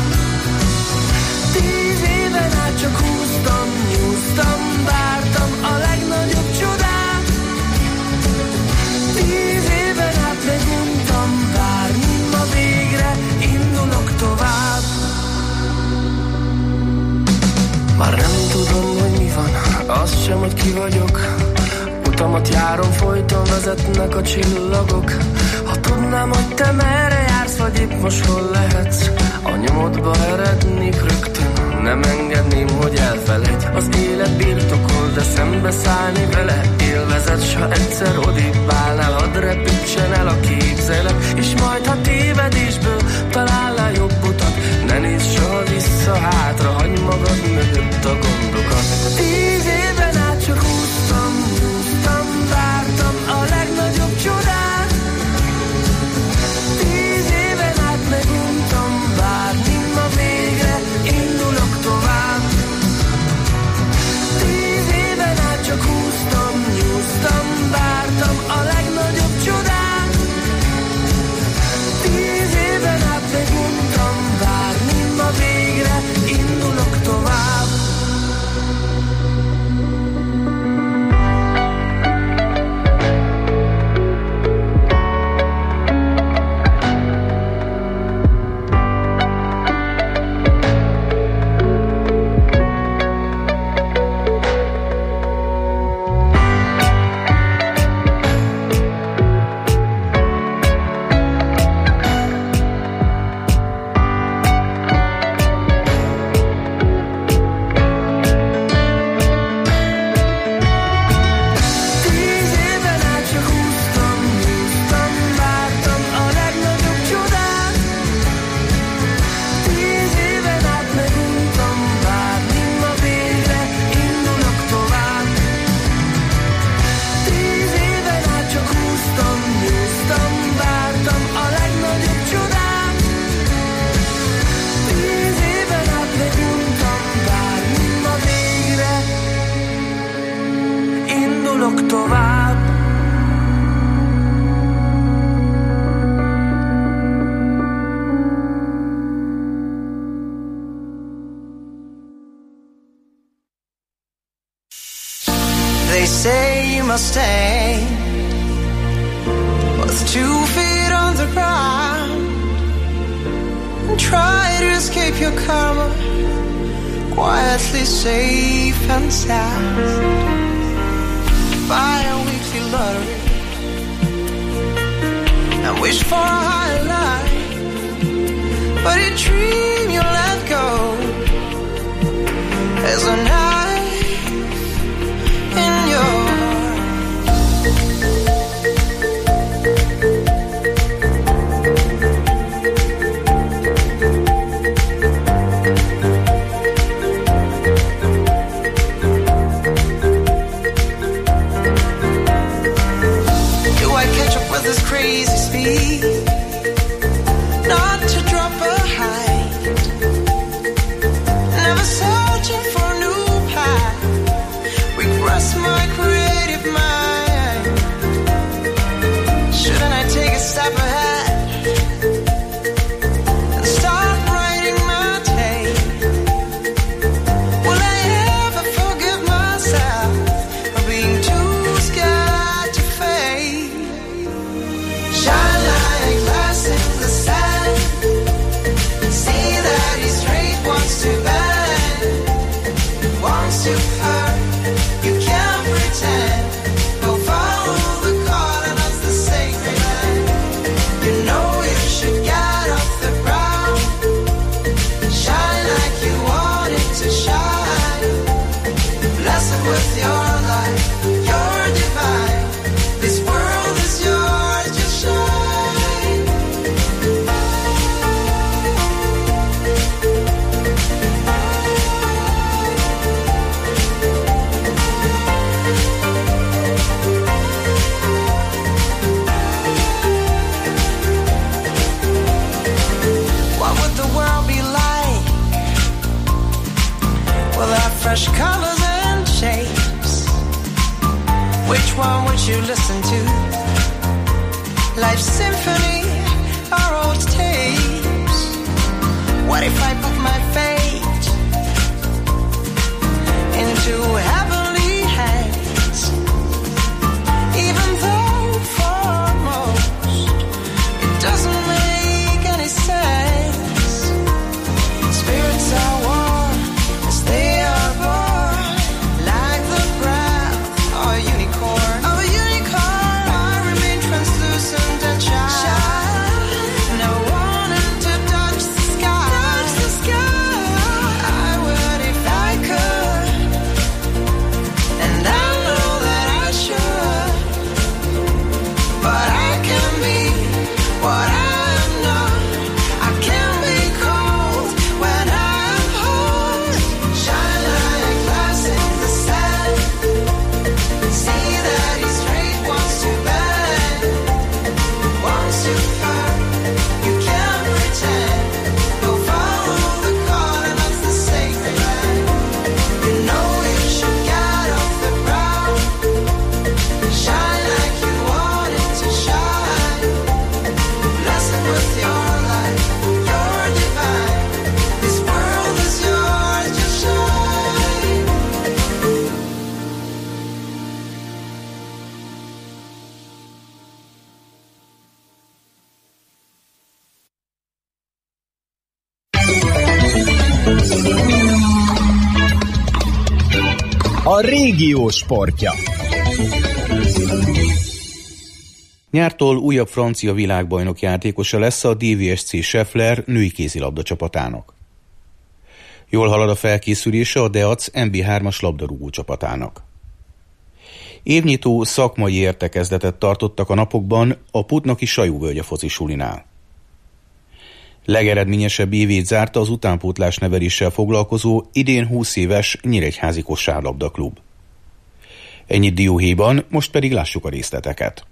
Tíz éven át csak húztam, nyúztam, vártam a legnagyobb csodát. Tíz éven át meguntam várni, ma végre indulok tovább. Már nem tudom, hogy mi van, azt sem, hogy ki vagyok. Utamat járom, folyton vezetnek a csillagok. Ha tudnám, hogy te merre jársz, vagy épp most hol lehetsz, a nyomodba erednék rögtön, nem engedném, hogy elfeledj. Az élet birtokol, de szembeszállni vele élvezet, s ha egyszer odébb állnál, hadd repítsen el a képzelet, és majd ha tévedésből találnál jobb utat, ne nézz soha vissza hátra, hagyd magad mögött a gondokat. Tíz éven át csak húztam, húztam, vártam a legnagyobb csodát. Tíz éven át meguntam várni, ma végre indulok tovább. Tíz éven át csak húztam, nyúztam, vártam a legnagyobb csodát. Tíz éven át meguntam várni, ma végre indulok tovább. They say you must stay with two feet on the ground and try to escape your karma, quietly safe and sound. Buy a weekly lottery and wish for a higher life, but a dream you let go is a knife in your this crazy speed, not to drop a height, never searching for a new path, regress my creative mind. Shouldn't I take a step ahead and start writing my tale? Will I ever forgive myself for being too scared to fail? Shine like glass in the sand. See that he's straight, wants to bend, wants to hurt. You can't pretend. Go follow the calling of the sacred land. You know you should get off the ground. Shine like you wanted to shine. Bless it with your light. You're divine. This world is yours. Just shine. Rush colors and shapes. Which one would you listen to? Life's symphony or old tapes? What if I put my fate into heavenly hands? Even though for most it doesn't make any sense. Spirits are warm as they are born, like the breath of a unicorn. Of a unicorn, I remain translucent and shine, never wanting to touch the sky. Touch the sky. I would if I could, and I know that I should, but I can be what I am not. I can be cold when I'm hot. Shine like glass in the sand. See that he's straight, wants to bend, wants to hurt. You can't pretend. Go follow the call, and that's the sacred land. You know you should get off the ground. Shine like you wanted to shine. Blessed with your light, you're divine. This world is yours to shine. A régió sportja. Nyártól újabb francia világbajnok játékosa lesz a dé vé es cé Scheffler női kézilabda csapatának. Jól halad a felkészülése a Deac em bé hármas labdarúgó csapatának. Évnyitó szakmai értekezletet tartottak a napokban a putnaki Sajúvölgye focisulinál. Legeredményesebb évét zárta az utánpótlás neveléssel foglalkozó, idén húsz éves Nyíregyházi Kosárlabda Klub. Ennyit dióhéjban, most pedig lássuk a részleteket.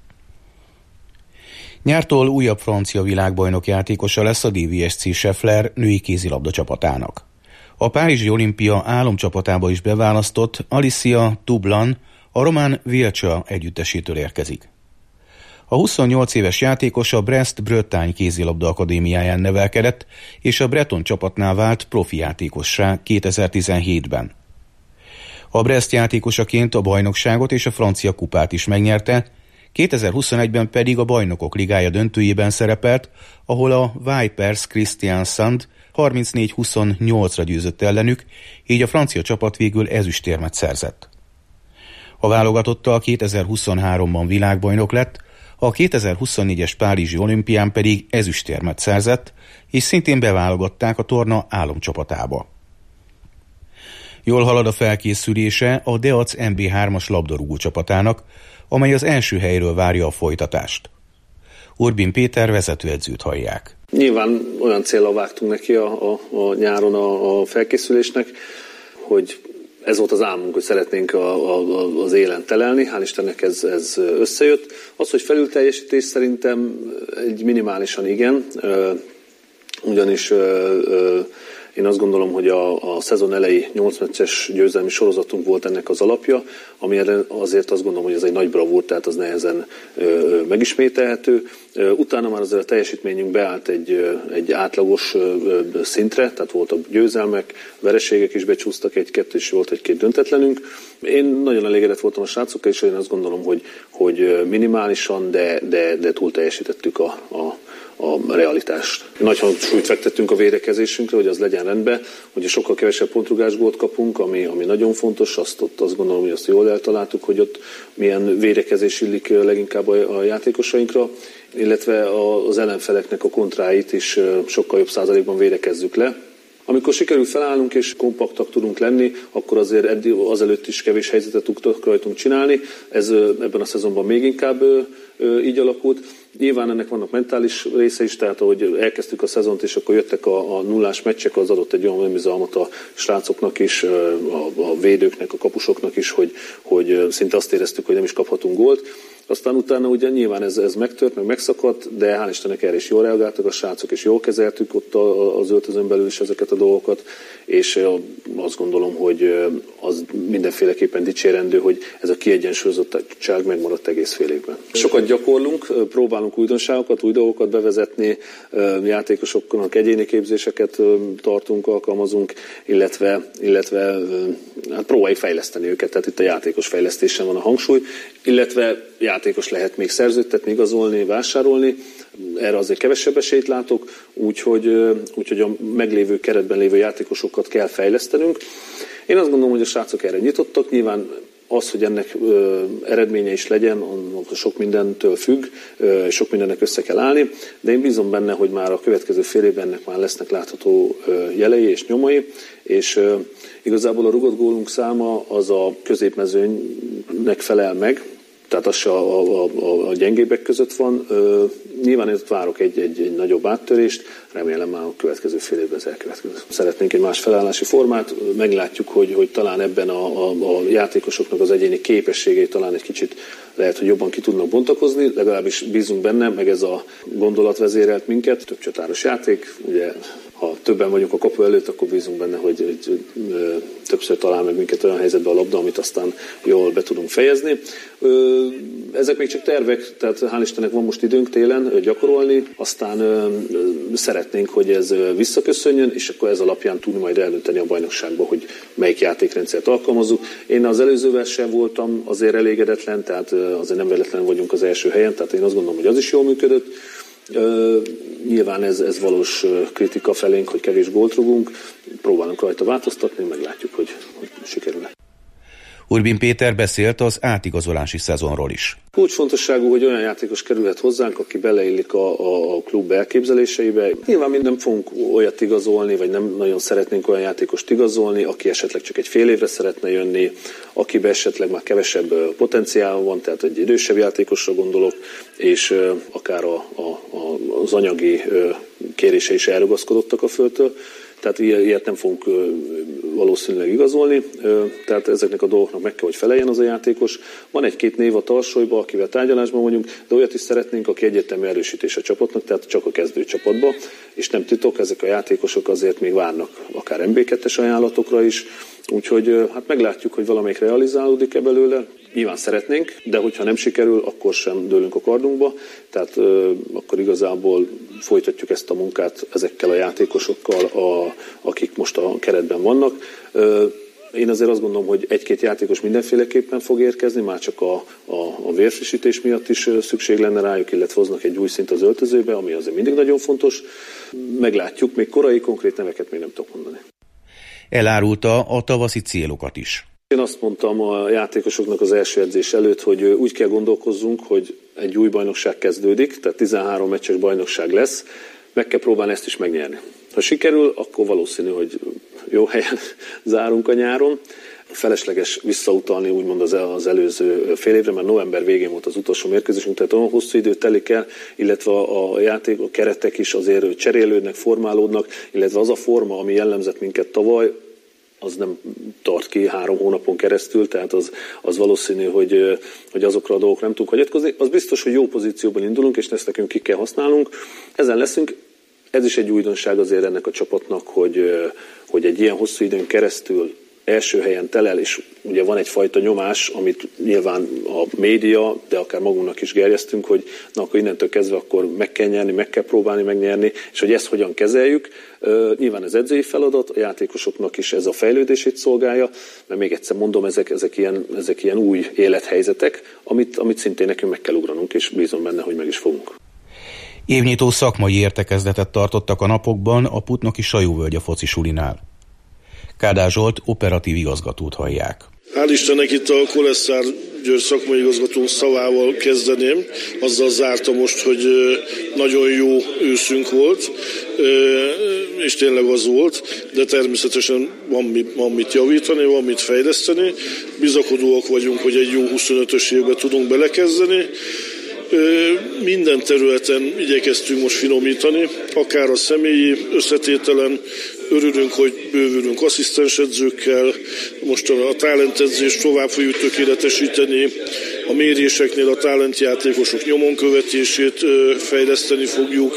Nyártól újabb francia világbajnok játékosa lesz a dé vé es cé Scheffler női kézilabda csapatának. A Párizsi Olimpia álomcsapatába is beválasztott Alicia Tublan a román Vilcsa együttesétől érkezik. A huszonnyolc éves játékos a Brest-Bretagne kézilabda akadémiáján nevelkedett, és a Breton csapatnál vált profi játékossá kétezer-tizenhétben. A Brest játékosaként a bajnokságot és a francia kupát is megnyerte, kétezer-huszonegyben pedig a Bajnokok Ligája döntőjében szerepelt, ahol a Vipers Kristiansand harmincnégy huszonnyolcra győzött ellenük, így a francia csapat végül ezüstérmet szerzett. A válogatottal kétezer-huszonháromban világbajnok lett, a kétezer-huszonnégyes Párizsi olimpián pedig ezüstérmet szerzett, és szintén beválogatták a torna álomcsapatába. Jól halad a felkészülése a Deac em bé hármas labdarúgó csapatának, amely az első helyről várja a folytatást. Urbin Péter vezetőedzőt hallják. Nyilván olyan céllal vágtunk neki a, a, a nyáron a, a felkészülésnek, hogy ez volt az álmunk, hogy szeretnénk a, a, az élen telelni, hál' Istennek ez, ez összejött. Az, hogy felülteljesítés szerintem egy minimálisan igen, ugyanis én azt gondolom, hogy a, a szezon elejé nyolc meccses győzelmi sorozatunk volt ennek az alapja, amire azért azt gondolom, hogy ez egy nagy bravúr, tehát az nehezen ö, megismételhető. Utána már azért a teljesítményünk beállt egy, egy átlagos ö, szintre, tehát voltak győzelmek, vereségek is becsúsztak, egy-kettő is volt egy-két döntetlenünk. Én nagyon elégedett voltam a srácokkal, és én azt gondolom, hogy, hogy minimálisan, de, de, de túl teljesítettük a, a a realitást. Nagy hangsúlyt fektettünk a védekezésünkre, hogy az legyen rendben, hogy sokkal kevesebb pontrugásgót kapunk, ami, ami nagyon fontos, azt ott azt gondolom, hogy azt jól eltaláltuk, hogy ott milyen védekezés illik leginkább a, a játékosainkra, illetve az ellenfeleknek a kontráit is sokkal jobb százalékban védekezzük le. Amikor sikerül felállnunk és kompaktak tudunk lenni, akkor azért eddig, azelőtt is kevés helyzetet tudtak rajtunk csinálni. Ez ebben a szezonban még inkább így alakult. Nyilván ennek vannak mentális része is, tehát ahogy elkezdtük a szezont, és akkor jöttek a, a nullás meccsek, az adott egy olyan önbizalmat a srácoknak is, a, a védőknek, a kapusoknak is, hogy, hogy szinte azt éreztük, hogy nem is kaphatunk gólt. Aztán utána ugye nyilván ez, ez megtört, meg megszakadt, de hál' Istennek erre is jól reagáltak a srácok, és jól kezeltük ott az öltözön belül is ezeket a dolgokat, és azt gondolom, hogy az mindenféleképpen dicsérendő, hogy ez a kiegyensúlyozottság megmaradt egész fél évben. Sokat gyakorlunk, próbálunk újdonságokat, új dolgokat bevezetni, játékosoknak egyéni képzéseket tartunk, alkalmazunk, illetve, illetve hát próbáljuk fejleszteni őket, tehát itt a játékos fejlesztésen van a hangsúly, illetve játékos lehet még szerződtetni, igazolni, vásárolni, erre azért kevesebb esélyt látok, úgyhogy, úgyhogy a meglévő keretben lévő játékosokat kell fejlesztenünk. Én azt gondolom, hogy a srácok erre nyitottak, nyilván az, hogy ennek ö, eredménye is legyen, annak sok mindentől függ, ö, sok mindennek össze kell állni, de én bízom benne, hogy már a következő fél évben ennek már lesznek látható ö, jelei és nyomai, és ö, igazából a rugott gólunk száma az a középmezőnynek felel meg, tehát az se a, a, a, a gyengébbek között van. Ö, nyilván én ott várok egy, egy, egy nagyobb áttörést, remélem már a következő fél évben ez elkövetkezik. Szeretnénk egy más felállási formát, meglátjuk, hogy, hogy talán ebben a, a, a játékosoknak az egyéni képességei talán egy kicsit lehet, hogy jobban ki tudnak bontakozni, legalábbis bízunk benne, meg ez a gondolat vezérelt minket. Több csatáros játék, ugye ha többen vagyunk a kapu előtt, akkor bízunk benne, hogy, hogy, hogy többször talál meg minket olyan helyzetbe a labda, amit aztán jól be tudunk fejezni. Ezek még csak tervek, tehát hál' Istennek van most időnk télen gyakorolni, aztán szeretnénk, hogy ez visszaköszönjön, és akkor ez alapján tudni majd eldönteni a bajnokságban, hogy melyik játékrendszert alkalmazzuk. Én az előzővel sem voltam azért elégedetlen, tehát azért nem véletlen vagyunk az első helyen, tehát én azt gondolom, hogy az is jól működött. Uh, nyilván ez, ez valós kritika felénk, hogy kevés gólt rugunk, próbálunk rajta változtatni, meglátjuk, hogy, hogy sikerül-e. Urbin Péter beszélt az átigazolási szezonról is. Kulcsfontosságú, hogy olyan játékos kerülhet hozzánk, aki beleillik a, a, a klub elképzeléseibe. Nyilván mi nem fogunk olyat igazolni, vagy nem nagyon szeretnénk olyan játékost igazolni, aki esetleg csak egy fél évre szeretne jönni, akiben esetleg már kevesebb potenciál van, tehát egy idősebb játékosra gondolok, és akár a, a, az anyagi kérése is elrugaszkodottak a földtől. Tehát ilyet nem fogunk valószínűleg igazolni, tehát ezeknek a dolgoknak meg kell, hogy feleljen az a játékos. Van egy-két név a tarsolyban, akivel tárgyalásban vagyunk, de olyat is szeretnénk, aki egyértelmű erősítés a csapatnak, tehát csak a kezdő csapatba, és nem titok, ezek a játékosok azért még várnak akár em bé kettes ajánlatokra is, úgyhogy hát meglátjuk, hogy valamelyik realizálódik-e belőle. Nyilván szeretnénk, de hogyha nem sikerül, akkor sem dőlünk a kardunkba, tehát ö, akkor igazából folytatjuk ezt a munkát ezekkel a játékosokkal, a, akik most a keretben vannak. Ö, én azért azt gondolom, hogy egy-két játékos mindenféleképpen fog érkezni, már csak a, a, a vérfrissítés miatt is szükség lenne rájuk, illetve hoznak egy új szint az öltözőbe, ami azért mindig nagyon fontos. Meglátjuk, még korai konkrét neveket még nem tudok mondani. Elárulta a tavaszi célokat is. Én azt mondtam a játékosoknak az első edzés előtt, hogy úgy kell gondolkozzunk, hogy egy új bajnokság kezdődik, tehát tizenhárom meccses bajnokság lesz, meg kell próbálni ezt is megnyerni. Ha sikerül, akkor valószínű, hogy jó helyen zárunk a nyáron. Felesleges visszautalni úgymond az, az előző fél évre, mert november végén volt az utolsó mérkőzésünk, tehát olyan hosszú idő telik el, illetve a játék, a keretek is azért cserélődnek, formálódnak, illetve az a forma, ami jellemzett minket tavaly, az nem tart ki három hónapon keresztül, tehát az, az valószínű, hogy, hogy azokra a dolgok nem tudunk hagyatkozni. Az biztos, hogy jó pozícióban indulunk, és ezt nekünk ki kell használnunk. Ezen leszünk. Ez is egy újdonság azért ennek a csapatnak, hogy, hogy egy ilyen hosszú időn keresztül első helyen telel, és ugye van egyfajta nyomás, amit nyilván a média, de akár magunknak is gerjesztünk, hogy na akkor innentől kezdve akkor meg kell nyerni, meg kell próbálni megnyerni, és hogy ezt hogyan kezeljük. Uh, nyilván ez edzői feladat, a játékosoknak is ez a fejlődését szolgálja, mert még egyszer mondom, ezek, ezek, ilyen, ezek ilyen új élethelyzetek, amit, amit szintén nekünk meg kell ugranunk, és bízom benne, hogy meg is fogunk. Évnyitó szakmai értekezletet tartottak a napokban a Putnoki Sajóvölgye foci sulinál. Kádár Zsolt operatív igazgatót hallják. Hál' Istennek itt a Koleszár György szakmai igazgató szavával kezdeném. Azzal zárta most, hogy nagyon jó őszünk volt, és tényleg az volt, de természetesen van, van mit javítani, van mit fejleszteni. Bizakodóak vagyunk, hogy egy jó huszonötös évbe tudunk belekezdeni. Minden területen igyekeztünk most finomítani, akár a személyi összetételen, örülünk, hogy bővülünk asszisztensedzőkkel, most a talentedzést tovább fogjuk tökéletesíteni, a méréseknél a talentjátékosok nyomon követését fejleszteni fogjuk,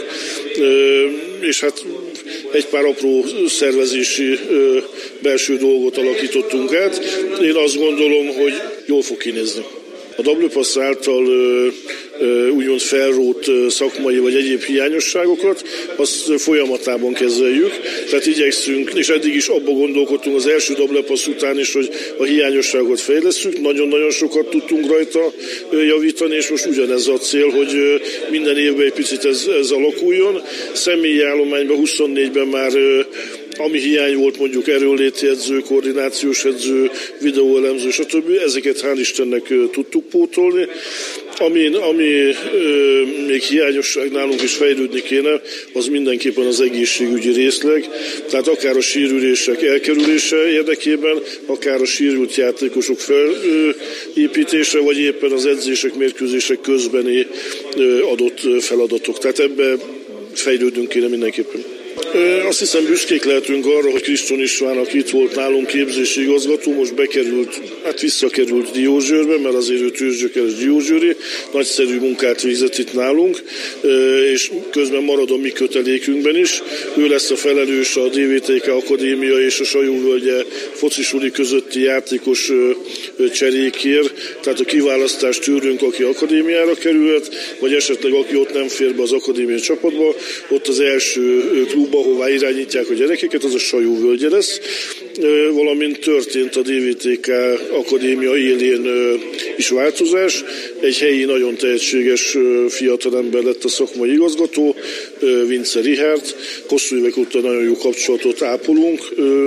és hát egy pár apró szervezési belső dolgot alakítottunk át. Én azt gondolom, hogy jól fog kinézni. A dupla passz által ö, ö, úgymond felrótt szakmai vagy egyéb hiányosságokat, azt folyamatában kezeljük, tehát igyekszünk, és eddig is abba gondolkodtunk az első dupla passz után is, hogy a hiányosságokat fejlesszük, nagyon-nagyon sokat tudtunk rajta javítani, és most ugyanez a cél, hogy minden évben egy picit ez, ez alakuljon. Személyi állományban huszonnégyben már ami hiány volt, mondjuk erőnléti edző, koordinációs edző, videóelemző, stb. Ezeket hál' Istennek tudtuk pótolni. Ami, ami ö, még hiányosság nálunk is fejlődni kéne, az mindenképpen az egészségügyi részleg. Tehát akár a sérülések elkerülése érdekében, akár a sérült játékosok felépítése, vagy éppen az edzések, mérkőzések közbeni ö, adott feladatok. Tehát ebbe fejlődünk kéne mindenképpen. Azt hiszem, büszkék lehetünk arra, hogy Kriston István, aki itt volt nálunk képzési igazgató, most bekerült, hát visszakerült Diósgyőrbe, mert azért ő tőzsgyökeres diósgyőri, nagyszerű munkát végzett itt nálunk, és közben marad a mi kötelékünkben is. Ő lesz a felelős a dé vé té ká Akadémia és a Sajóvölgye focisuli közötti játékos cserékért, tehát a kiválasztás tőlünk, aki akadémiára kerülhet, vagy esetleg aki ott nem fér be az akadémia csapatba, ott az első klub, ahová irányítják a gyerekeket, az a Sajóvölgye lesz, valamint történt a dé vé té ká Akadémia élén is változás. Egy helyi, nagyon tehetséges fiatalember lett a szakmai igazgató, Vince Richard. Hosszú évek óta nagyon jó kapcsolatot ápolunk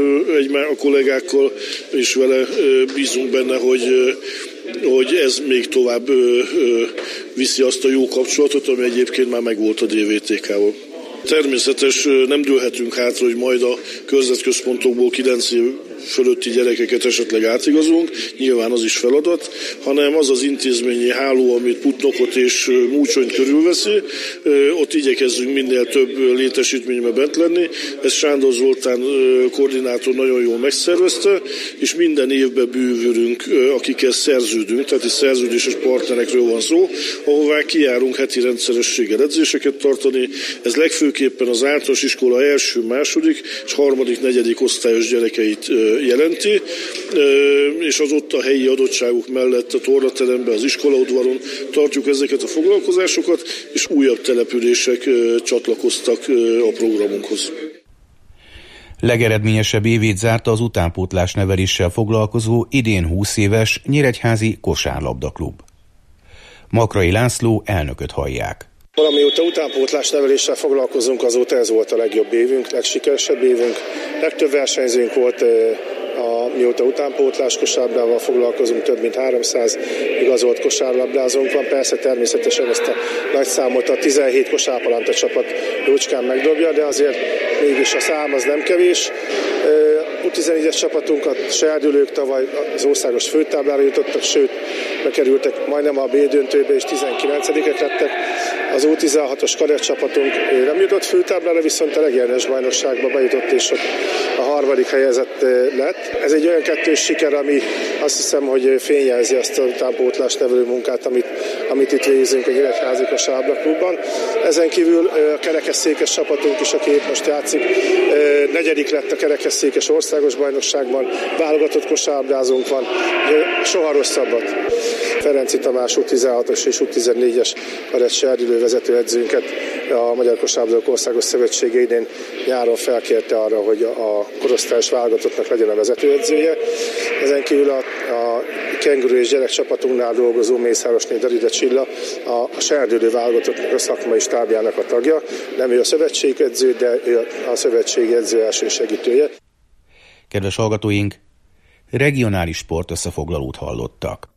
a kollégákkal, és vele bízunk benne, hogy hogy ez még tovább viszi azt a jó kapcsolatot, ami egyébként már megvolt a dé vé té ká-val. Természetes, nem dőlhetünk hátra, hogy majd a körzetközpontokból kilenc év fölötti gyerekeket esetleg átigazolunk, nyilván az is feladat, hanem az az intézményi háló, amit Putnokot és Múcsonyt körülveszi, ott igyekezzünk minél több létesítményben bent lenni. Ezt Sándor Zoltán koordinátor nagyon jól megszervezte, és minden évben bővülünk, akikkel szerződünk, tehát itt szerződéses partnerekről van szó, ahová kijárunk heti rendszerességgel edzéseket tartani. Ez legfőképpen az általános iskola első, második és harmadik, negyedik osztályos gyerekeit jelenti, és az ott a helyi adottságok mellett a tornateremben, az iskolaudvaron tartjuk ezeket a foglalkozásokat, és újabb települések csatlakoztak a programunkhoz. Legeredményesebb évét zárta az utánpótlás neveléssel foglalkozó idén húsz éves Nyíregyházi kosárlabdaklub. Makrai László elnököt hallják. Valamióta utánpótlás neveléssel foglalkozunk, azóta ez volt a legjobb évünk, legsikeresebb évünk. Legtöbb versenyzőnk volt, a, mióta utánpótlás kosárlabdával foglalkozunk, több mint háromszáz igazolt kosárlabdázónk van. Persze természetesen ezt a nagy számot a tizenhét kosárpalánta csapat jócskán megdobja, de azért mégis a szám az nem kevés. U tizennégyes csapatunkat serdülők tavaly az országos főtáblára jutottak, sőt, bekerültek majdnem a B döntőbe, és tizenkilencedikek lettek. Az U tizenhatos kadett csapatunk nem jutott főtáblára, viszont a regionális bajnokságba bejutott, és ott a harmadik helyezett lett. Ez egy olyan kettős siker, ami azt hiszem, hogy fényjelzi azt a utánpótlás nevelő munkát, amit, amit itt végzünk a Nyíregyházi kosárlabdaklubban. Ezen kívül a kerekesszékes csapatunk is, aki épp most játszik, negyedik lett a kerekesszékes országos bajnokságban, válogatott kosárlabdázónk van, soha rosszabbat. Ferenci Tamás U tizenhatos és U tizennégyes kadett serdülő vezetőedzőnket a Magyar Kosárlabdázók Országos Szövetsége idén nyáron felkérte arra, hogy a korosztályos válogatottnak legyen a vezetőedzője. Ezen kívül a, a kenguru és gyerekcsapatunknál dolgozó Mészárosné Deride Csilla a, a serdülő válogatottnak a szakmai stábjának a tagja. Nem ő a szövetségedző, de ő a szövetségi edző első segítője. Kedves hallgatóink, regionális sport összefoglalót hallottak.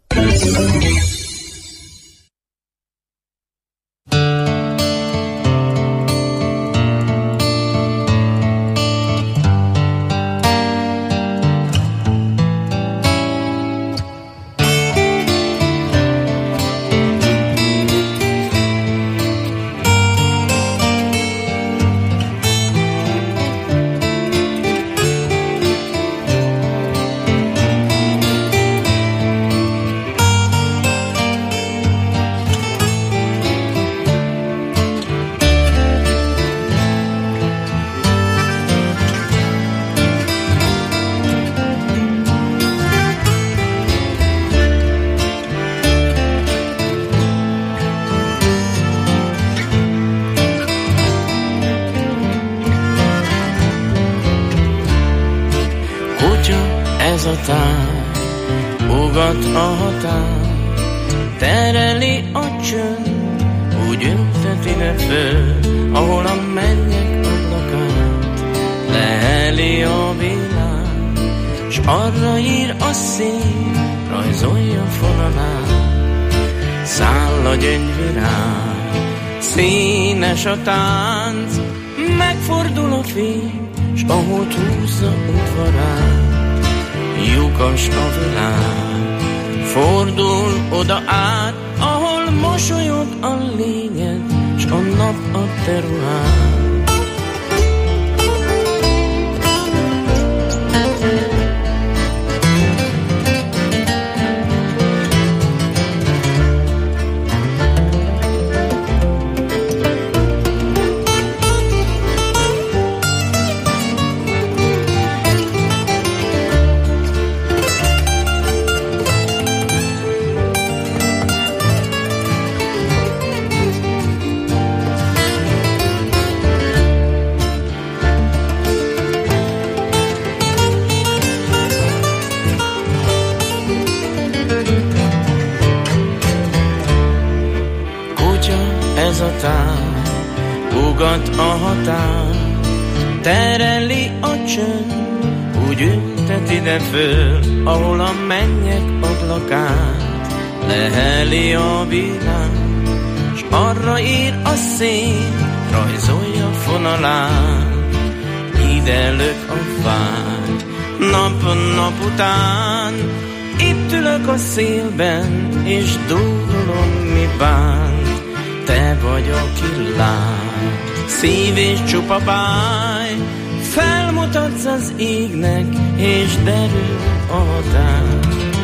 ugat a határ, tereli a csönd, úgy ültet ide föl, ahol a mennyek ablakát leheli a világ, s arra ír a szél, rajzolja fonalát. Száll a gyöngyvirág, színes a tánc, megfordul a fény, s ahogy húzza udvarát, lyukas a világ, fordul oda át, ahol mosolyog a lényed, s a nap a terület. Ugat a határ, tereli a csönd, úgy ültet ide föl, ahol a mennyek ablakát leheli a világ, s arra ír a szél, rajzolja fonalát. Ide lök a vágy, nap-nap után, itt ülök a szélben, és dúrolom, mi bánt. Te vagy, aki lát, szív és csupa báj, felmutatsz az égnek, és derül a határ.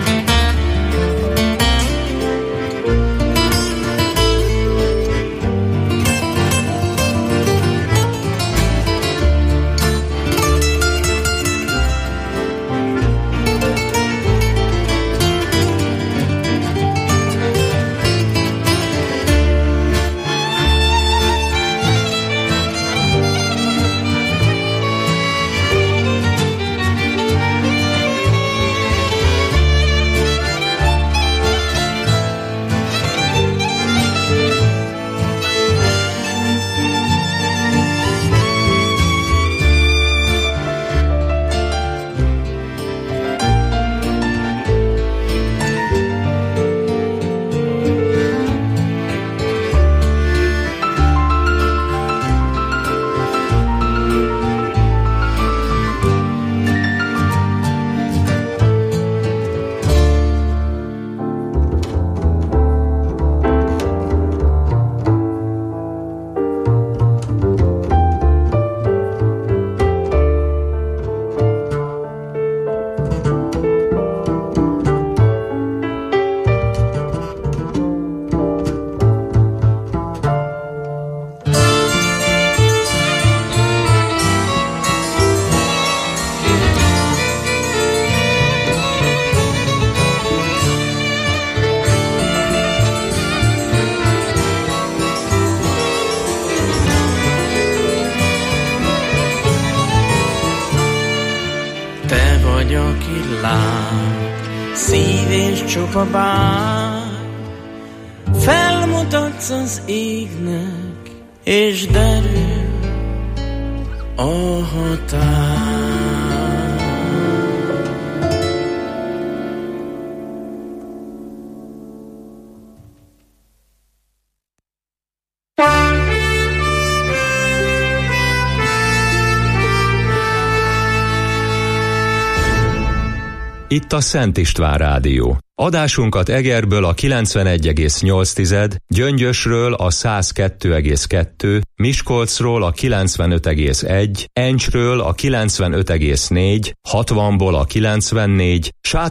Csupa báj, felmutatsz az égnek, és derül a határ. Itt a Szent István Rádió. Adásunkat Egerből a kilencvenegy egész nyolc, Gyöngyösről a száz kettő egész kettő, Miskolcról a kilencvenöt egész egy, Encsről a kilencvenöt egész négy, hatvanból a kilencvennégy,